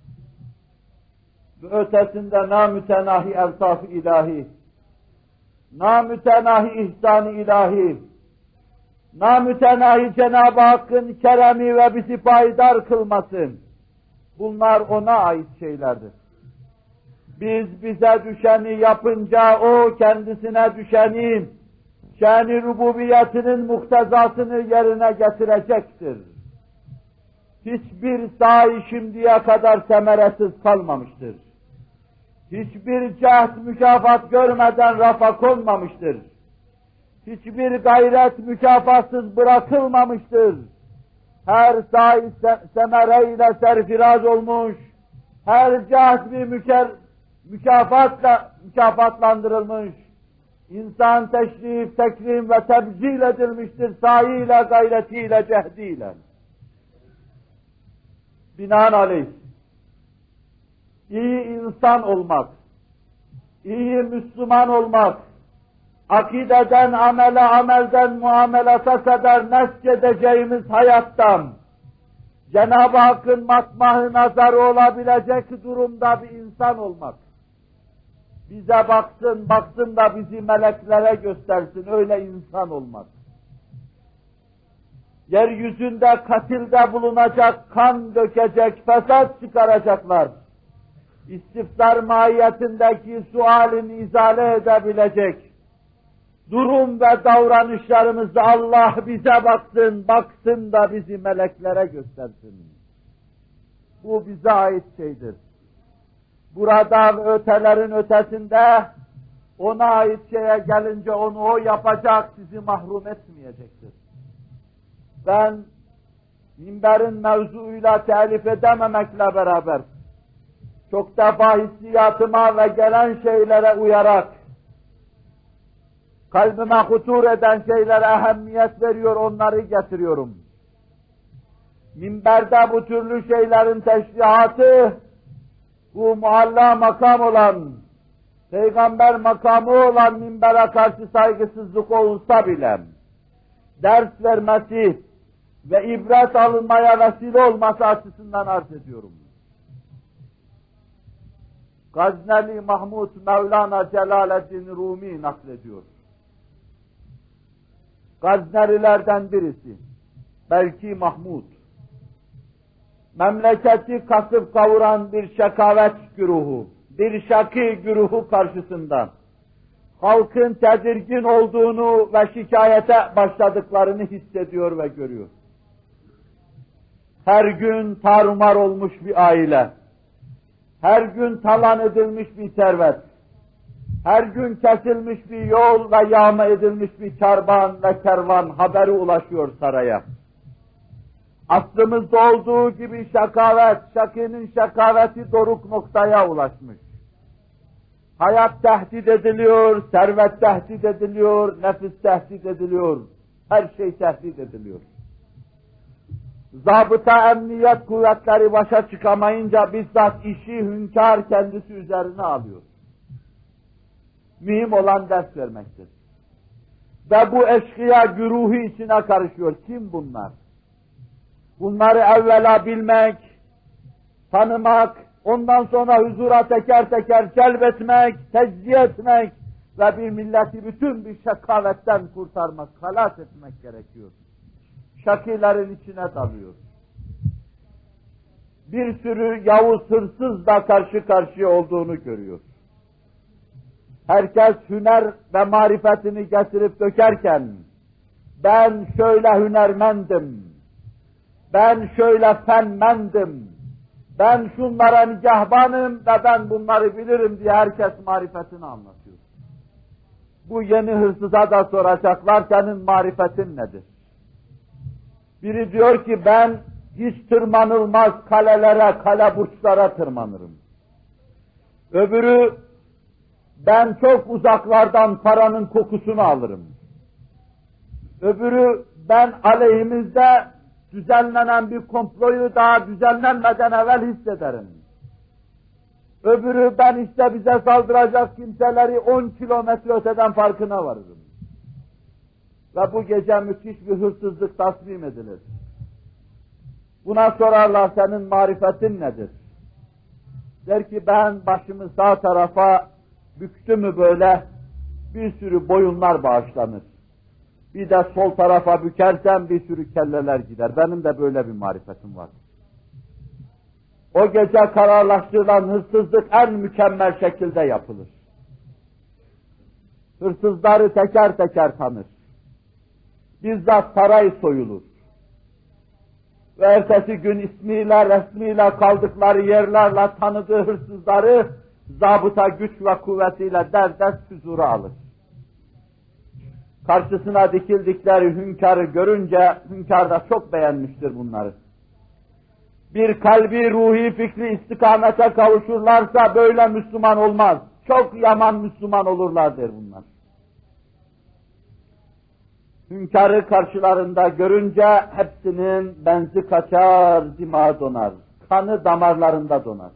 Ve ötesinde namütenahi eltaf-ı ilahi, namütenahi ihsan-ı ilahi, namütenahi Cenab-ı Hakk'ın keremi ve bizi payidar kılmasın. Bunlar ona ait şeylerdir. Biz bize düşeni yapınca o kendisine düşeni, şan-ı rububiyetinin muhtezasını yerine getirecektir. Hiçbir sahi şimdiye kadar semeresiz kalmamıştır. Hiçbir cehd mükafat görmeden rafa konmamıştır. Hiçbir gayret mükafatsız bırakılmamıştır. Her sahi semereyle serfiraz olmuş, her cehd bir müker, mükafatla mükafatlandırılmış, insan teşrif, tekrim ve tebcil edilmiştir sahiyle, gayretiyle, cehdiyle. Binaenaleyh, iyi insan olmak, iyi Müslüman olmak, akideden, amele, amelden, muamelata kadar nesk edeceğimiz hayattan, Cenab-ı Hakk'ın matmahı nazarı olabilecek durumda bir insan olmak. Bize baksın, baksın da bizi meleklere göstersin, öyle insan olmak. Yeryüzünde katilde bulunacak, kan dökecek, fesat çıkaracaklar. İstifsar mahiyetindeki sualini izale edebilecek durum ve davranışlarımızda Allah bize baksın, baksın da bizi meleklere göstersin. Bu bize ait şeydir. Burada ve ötelerin ötesinde ona ait şeye gelince onu o yapacak, sizi mahrum etmeyecektir. Ben minberin mevzuuyla telif edememekle beraber çok defa hissiyatıma ve gelen şeylere uyarak kalbime hutur eden şeylere ehemmiyet veriyor, onları getiriyorum. Minberde bu türlü şeylerin teşrihatı, bu mualla makam olan, peygamber makamı olan minbere karşı saygısızlık olsa bile, ders vermesi ve ibret alınmaya vesile olması açısından arz ediyorum. Gazneli Mahmud Mevlana Celaleddin Rumi naklediyor. Gaznelilerden birisi, belki Mahmud, memleketi kasıp kavuran bir şakavet güruhu, bir şaki güruhu karşısında halkın tedirgin olduğunu ve şikayete başladıklarını hissediyor ve görüyor. Her gün tarumar olmuş bir aile, her gün talan edilmiş bir servet, her gün kesilmiş bir yol ve yağma edilmiş bir çarban ve kervan haberi ulaşıyor saraya. Aslımızda olduğu gibi şakavet, şakinin şakaveti doruk noktaya ulaşmış. Hayat tehdit ediliyor, servet tehdit ediliyor, nefis tehdit ediliyor, her şey tehdit ediliyor. Zabıta emniyet kuvvetleri başa çıkamayınca bizzat işi hünkâr kendisi üzerine alıyor. Mühim olan ders vermektir. Ve bu eşkıya güruhu içine karışıyor. Kim bunlar? Bunları evvela bilmek, tanımak, ondan sonra huzura teker teker celbetmek, tecziye etmek ve bir milleti bütün bir şakavetten kurtarmak, halas etmek gerekiyor. Şakilerin içine dalıyor. Bir sürü yavuz hırsızla karşı karşıya olduğunu görüyor. Herkes hüner ve marifetini getirip dökerken, ben şöyle hünermendim, ben şöyle fenmendim, ben şunlara nigahbanım ve ben bunları bilirim diye herkes marifetini anlatıyor. Bu yeni hırsıza da soracaklar, senin marifetin nedir? Biri diyor ki ben hiç tırmanılmaz kalelere, kale burçlara tırmanırım. Öbürü ben çok uzaklardan paranın kokusunu alırım. Öbürü ben aleyhimizde düzenlenen bir komployu daha düzenlenmeden evvel hissederim. Öbürü ben işte bize saldıracak kimseleri on kilometre öteden farkına varırım. Ve bu gece müthiş bir hırsızlık tasmim edilir. Buna sorarlar senin marifetin nedir? Der ki ben başımı sağ tarafa büktü mü böyle bir sürü boyunlar bağışlanır. Bir de sol tarafa bükersem bir sürü kelleler gider. Benim de böyle bir marifetim var. O gece kararlaştırılan hırsızlık en mükemmel şekilde yapılır. Hırsızları teker teker tanır. Bizzat saray soyulur. Ve ertesi gün ismiyle, resmiyle kaldıkları yerlerle tanıdığı hırsızları zabıta güç ve kuvvetiyle derdest huzura alır. Karşısına dikildikleri hünkârı görünce, hünkâr da çok beğenmiştir bunları. Bir kalbi, ruhi, fikri istikamete kavuşurlarsa böyle Müslüman olmaz. Çok yaman Müslüman olurlar der bunlar. Hünkârı karşılarında görünce hepsinin benzi kaçar, dimağı donar. Kanı damarlarında donar.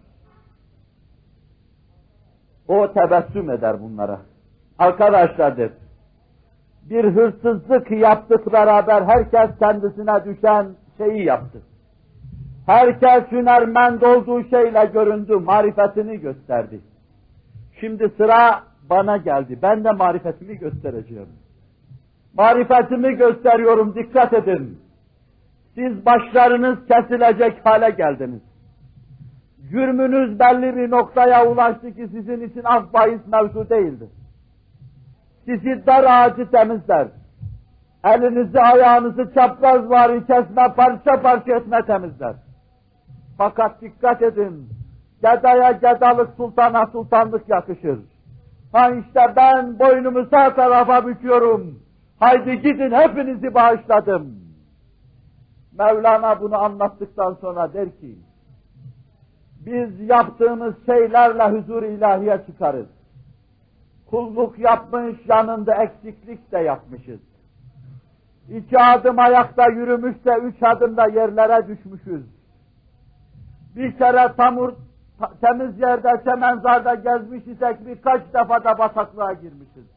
O tebessüm eder bunlara. Arkadaşlar der, bir hırsızlık yaptık beraber, herkes kendisine düşen şeyi yaptı. Herkes hünermend olduğu şeyle göründü, marifetini gösterdi. Şimdi sıra bana geldi, ben de marifetimi göstereceğim. Marifetimi gösteriyorum, dikkat edin. Siz başlarınız kesilecek hale geldiniz. Cürmünüz belli bir noktaya ulaştı ki sizin için af bahis mevzu değildir. Sizi dar ağacı temizler. Elinizi ayağınızı çaprazvari kesme, parça parça etme temizler. Fakat dikkat edin, gedaya gedalık, sultana sultanlık yakışır. Ha işte ben boynumu sağ tarafa büküyorum, haydi gidin hepinizi bağışladım. Mevlana bunu anlattıktan sonra der ki, biz yaptığımız şeylerle huzur-i ilahiye çıkarız. Kulluk yapmış, yanında eksiklik de yapmışız. İki adım ayakta yürümüş de üç adımda yerlere düşmüşüz. Bir kere tamur, temiz yerde, çemenzarda gezmiş isek birkaç defa da bataklığa girmişiz.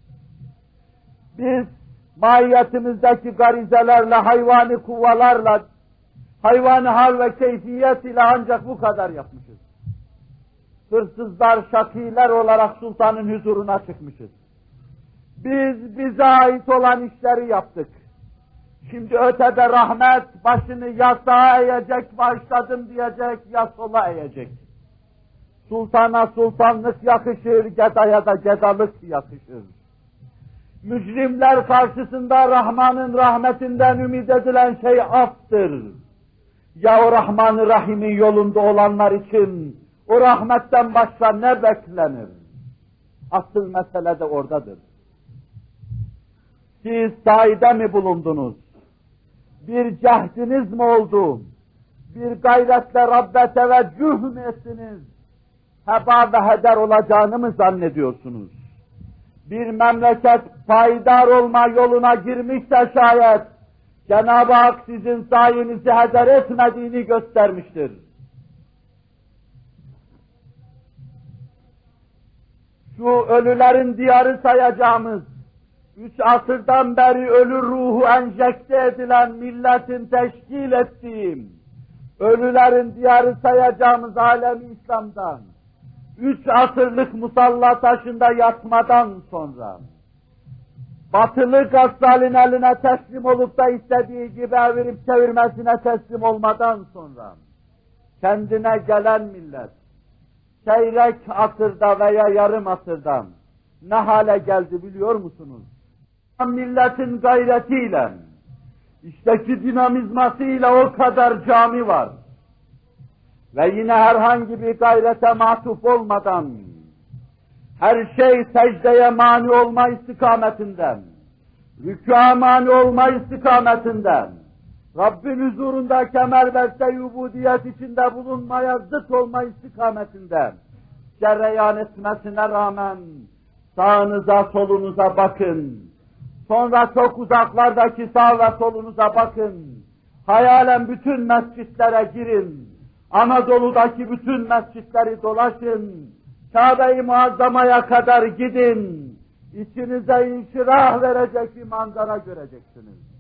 Biz mahiyetimizdeki garizelerle, hayvani kuvvalarla, hayvani hal ve keyfiyet ile ancak bu kadar yapmışız. Hırsızlar, şakiler olarak sultanın huzuruna çıkmışız. Biz bize ait olan işleri yaptık. Şimdi ötede rahmet başını ya sağa eğecek, bağışladım diyecek, ya sola eğecek. Sultana sultanlık yakışır, gedaya da gedalık yakışır. Mücrimler karşısında Rahman'ın rahmetinden ümit edilen şey aftır. Ya o Rahman-ı Rahim'in yolunda olanlar için o rahmetten başka ne beklenir? Asıl mesele de oradadır. Siz sahide mi bulundunuz? Bir cehdiniz mi oldu? Bir gayretle Rabbe teveccüh mü ettiniz? Heba ve heder olacağını mı zannediyorsunuz? Bir memleket payidar olma yoluna girmişse şayet, Cenab-ı Hak sizin sayenizi heder etmediğini göstermiştir. Şu ölülerin diyarı sayacağımız, üç asırdan beri ölü ruhu enjekte edilen milletin teşkil ettiğim, ölülerin diyarı sayacağımız alem-i İslam'dan, üç asırlık musalla taşında yatmadan sonra, batılı gassalin eline teslim olup da istediği gibi evirip çevirmesine teslim olmadan sonra, kendine gelen millet, çeyrek asırda veya yarım asırda ne hale geldi biliyor musunuz? Milletin gayretiyle, işteki dinamizmasıyla o kadar cami var. Ve yine herhangi bir gayrete matuf olmadan, her şey secdeye mani olma istikametinden, rükûa mani olma istikametinden, Rabbin huzurunda kemer-beste ubudiyet içinde bulunmaya zıt olma istikametinden cereyan etmesine rağmen sağınıza solunuza bakın. Sonra çok uzaklardaki sağ ve solunuza bakın. Hayalen bütün mescitlere girin. Anadolu'daki bütün mescitleri dolaşın. Kabe-i Muazzama'ya kadar gidin. İçinize inşirah verecek bir manzara göreceksiniz.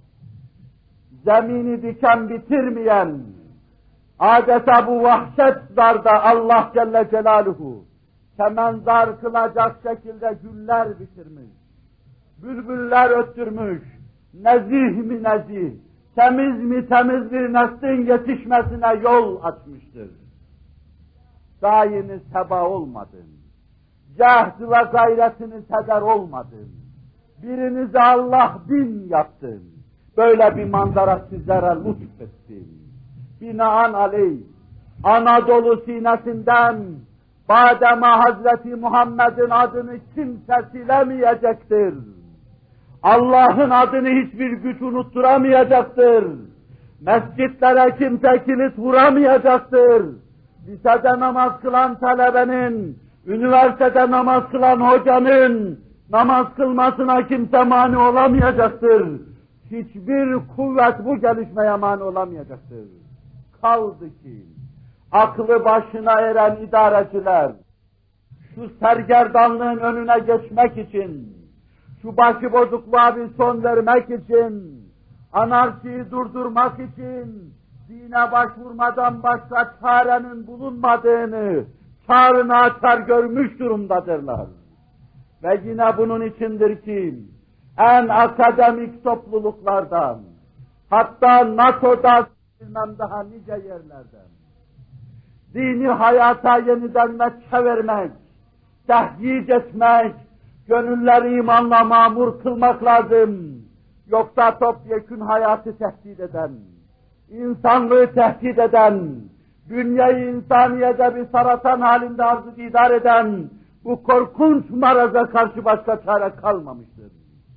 Zemini diken bitirmeyen, adeta bu vahşet darda Allah Celle Celaluhu kemenzar kılacak şekilde güller bitirmiş. Bülbüller öttürmüş, nezih mi nezih, temiz mi temiz bir neslin yetişmesine yol açmıştır. Sayeniz heba olmadın, cehd ve gayretiniz heder olmadın, birinize Allah bin yaptın, böyle bir manzara sizlere lütfettin. Binaenaleyh, Anadolu sinesinden, badema Hazreti Muhammed'in adını kimse silemeyecektir. Allah'ın adını hiçbir güç unutturamayacaktır. Mescitlere kimse kilit vuramayacaktır. Lisede namaz kılan talebenin, üniversitede namaz kılan hocanın namaz kılmasına kimse mani olamayacaktır. Hiçbir kuvvet bu gelişmeye mani olamayacaktır. Kaldı ki, aklı başına eren idareciler, şu sergerdanlığın önüne geçmek için, şu başıbozukluğa bir son vermek için, anarşiyi durdurmak için, dine başvurmadan başka çarenin bulunmadığını çağrını açar görmüş durumdadırlar. Ve yine bunun içindir ki en akademik topluluklardan, hatta NATO'da bilmem daha nice yerlerden dini hayata yeniden meçhe vermek, tehyic etmek, gönülleri imanla mamur kılmak lazım. Yoksa topyekün hayatı tehdit eden, insanlığı tehdit eden, bünye-i insaniyede bir saratan halinde arz-ı didar eden bu korkunç maraza karşı başka çare kalmamıştır.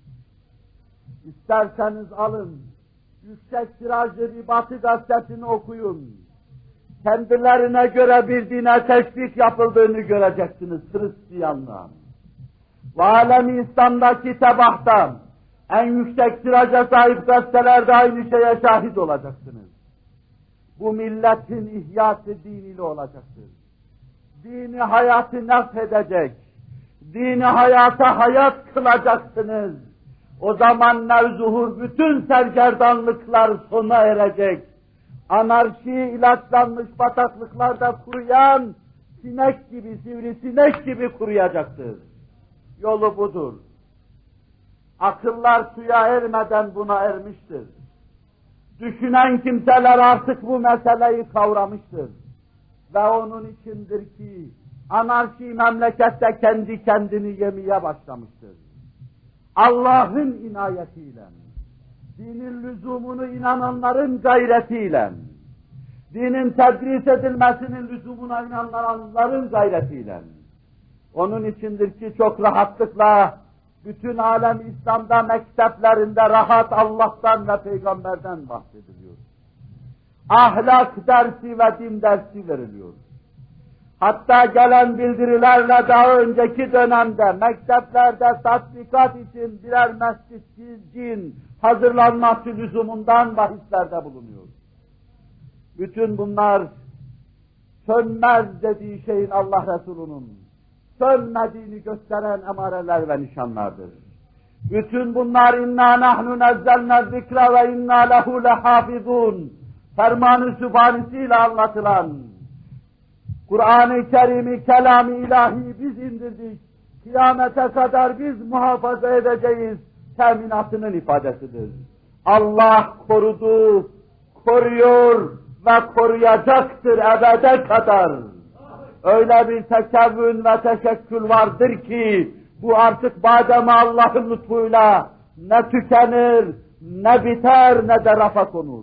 İsterseniz alın, yüksek tirajlı bir Batı gazetesini okuyun. Kendilerine göre bir dine teşvik yapıldığını göreceksiniz Hristiyanlığa. Ve alem-i İslam'daki tebahtan en yüksek tiraja sahip gazetelerde aynı şeye şahit olacaksınız. Bu milletin ihyası diniyle olacaktır. Dini hayatı nefedecek, dini hayata hayat kılacaksınız. O zaman nevzuhur bütün sergerdanlıklar sona erecek. Anarşi ilaçlanmış bataklıklarda kuruyan sinek gibi, sivrisinek gibi kuruyacaktır. Yolu budur. Akıllar suya ermeden buna ermiştir. Düşünen kimseler artık bu meseleyi kavramıştır. Ve onun içindir ki anarşi memlekette kendi kendini yemeye başlamıştır. Allah'ın inayetiyle, dinin lüzumunu inananların gayretiyle, dinin tedris edilmesinin lüzumuna inananların gayretiyle, onun içindir ki çok rahatlıkla bütün alem İslam'da mekteplerinde rahat Allah'tan ve Peygamber'den bahsediliyor. Ahlak dersi ve din dersi veriliyor. Hatta gelen bildirilerle daha önceki dönemde mekteplerde tatbikat için birer mescid-i hazırlanması lüzumundan bahislerde bulunuyor. Bütün bunlar sönmez dediği şeyin Allah Resulü'nün sönmediğini gösteren emareler ve nişanlardır. Bütün bunlar inna nahnu nezzelne zikra ve inna lehu lehafizun ferman-ı sübhanesiyle anlatılan Kur'an-ı Kerim'i, kelam-ı ilahi biz indirdik, kıyamete kadar biz muhafaza edeceğiz teminatının ifadesidir. Allah korudu, koruyor ve koruyacaktır ebede kadar. Öyle bir tekevvün ve teşekkül vardır ki bu artık badem Allah'ın lütfuyla ne tükenir, ne biter, ne de rafa konur.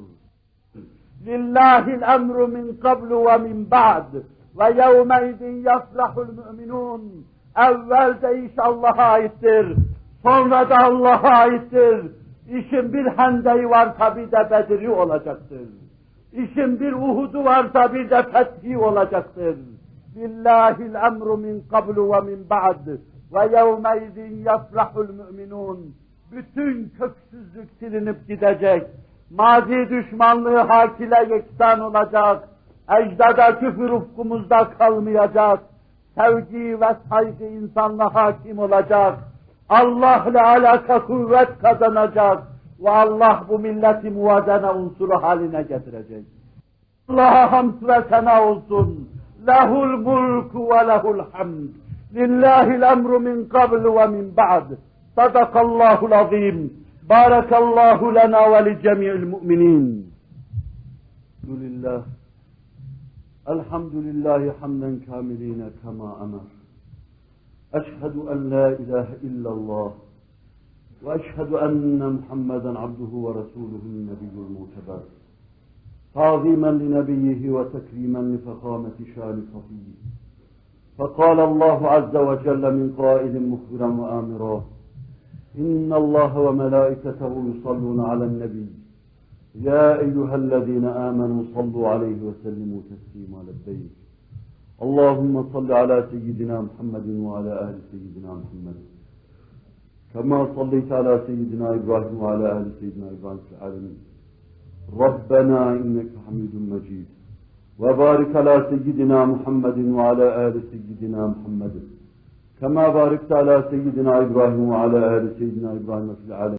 Lillahil emru min qablu ve min ba'd ve yevmeydin yafrahul müminun. Evvelde iş Allah'a aittir, sonra da Allah'a aittir. İşin bir hendeyi varsa bir de Bedir'i olacaktır. İşin bir Uhud'u varsa bir de fethi olacaktır. Lillahil emru min qablu ve min ba'd ve yevmeydin yafrahul müminun. Bütün köksüzlük silinip gidecek. Mazi düşmanlığı hak ile yeksan olacak. Ecdada küfür ufkumuzda kalmayacak. Sevgi ve saygı insanla hakim olacak. Allah ile alaka kuvvet kazanacak. Ve Allah bu milleti muvazene unsuru haline getirecek. Allah'a hamd ve sena olsun. Lehul mulku ve lehul hamd. Lillahil emru min qablu ve min ba'd. Sadakallahul azim. Barakallahu lena ve li cemi'il mu'minin. Elhamdülillah. Elhamdülillahi hamden kamiline kema emar. Eşhedü en la ilahe illallah. Ve eşhedü enne Muhammeden abduhu ve resuluhu'n nebiyyul muteber. Tazimen li nebiyyihi ve tekrimen li fekâmeti şâni safiyyi. فقال الله عز وجل من قائل مخبرا وآمرا إن الله وملائكته يصلون على النبي يا أيها الذين آمنوا صلوا عليه وسلموا تسليما لبيك اللهم صل على سيدنا محمد وعلى آل سيدنا محمد كما صليت على سيدنا إبراهيم وعلى آل سيدنا إبراهيم في العالمين ربنا إنك حميد مجيد وبارك على سيدنا محمد وعلى آل سيدنا محمد كما باركت على سيدنا إبراهيم وعلى آل سيدنا إبراهيم في العالمين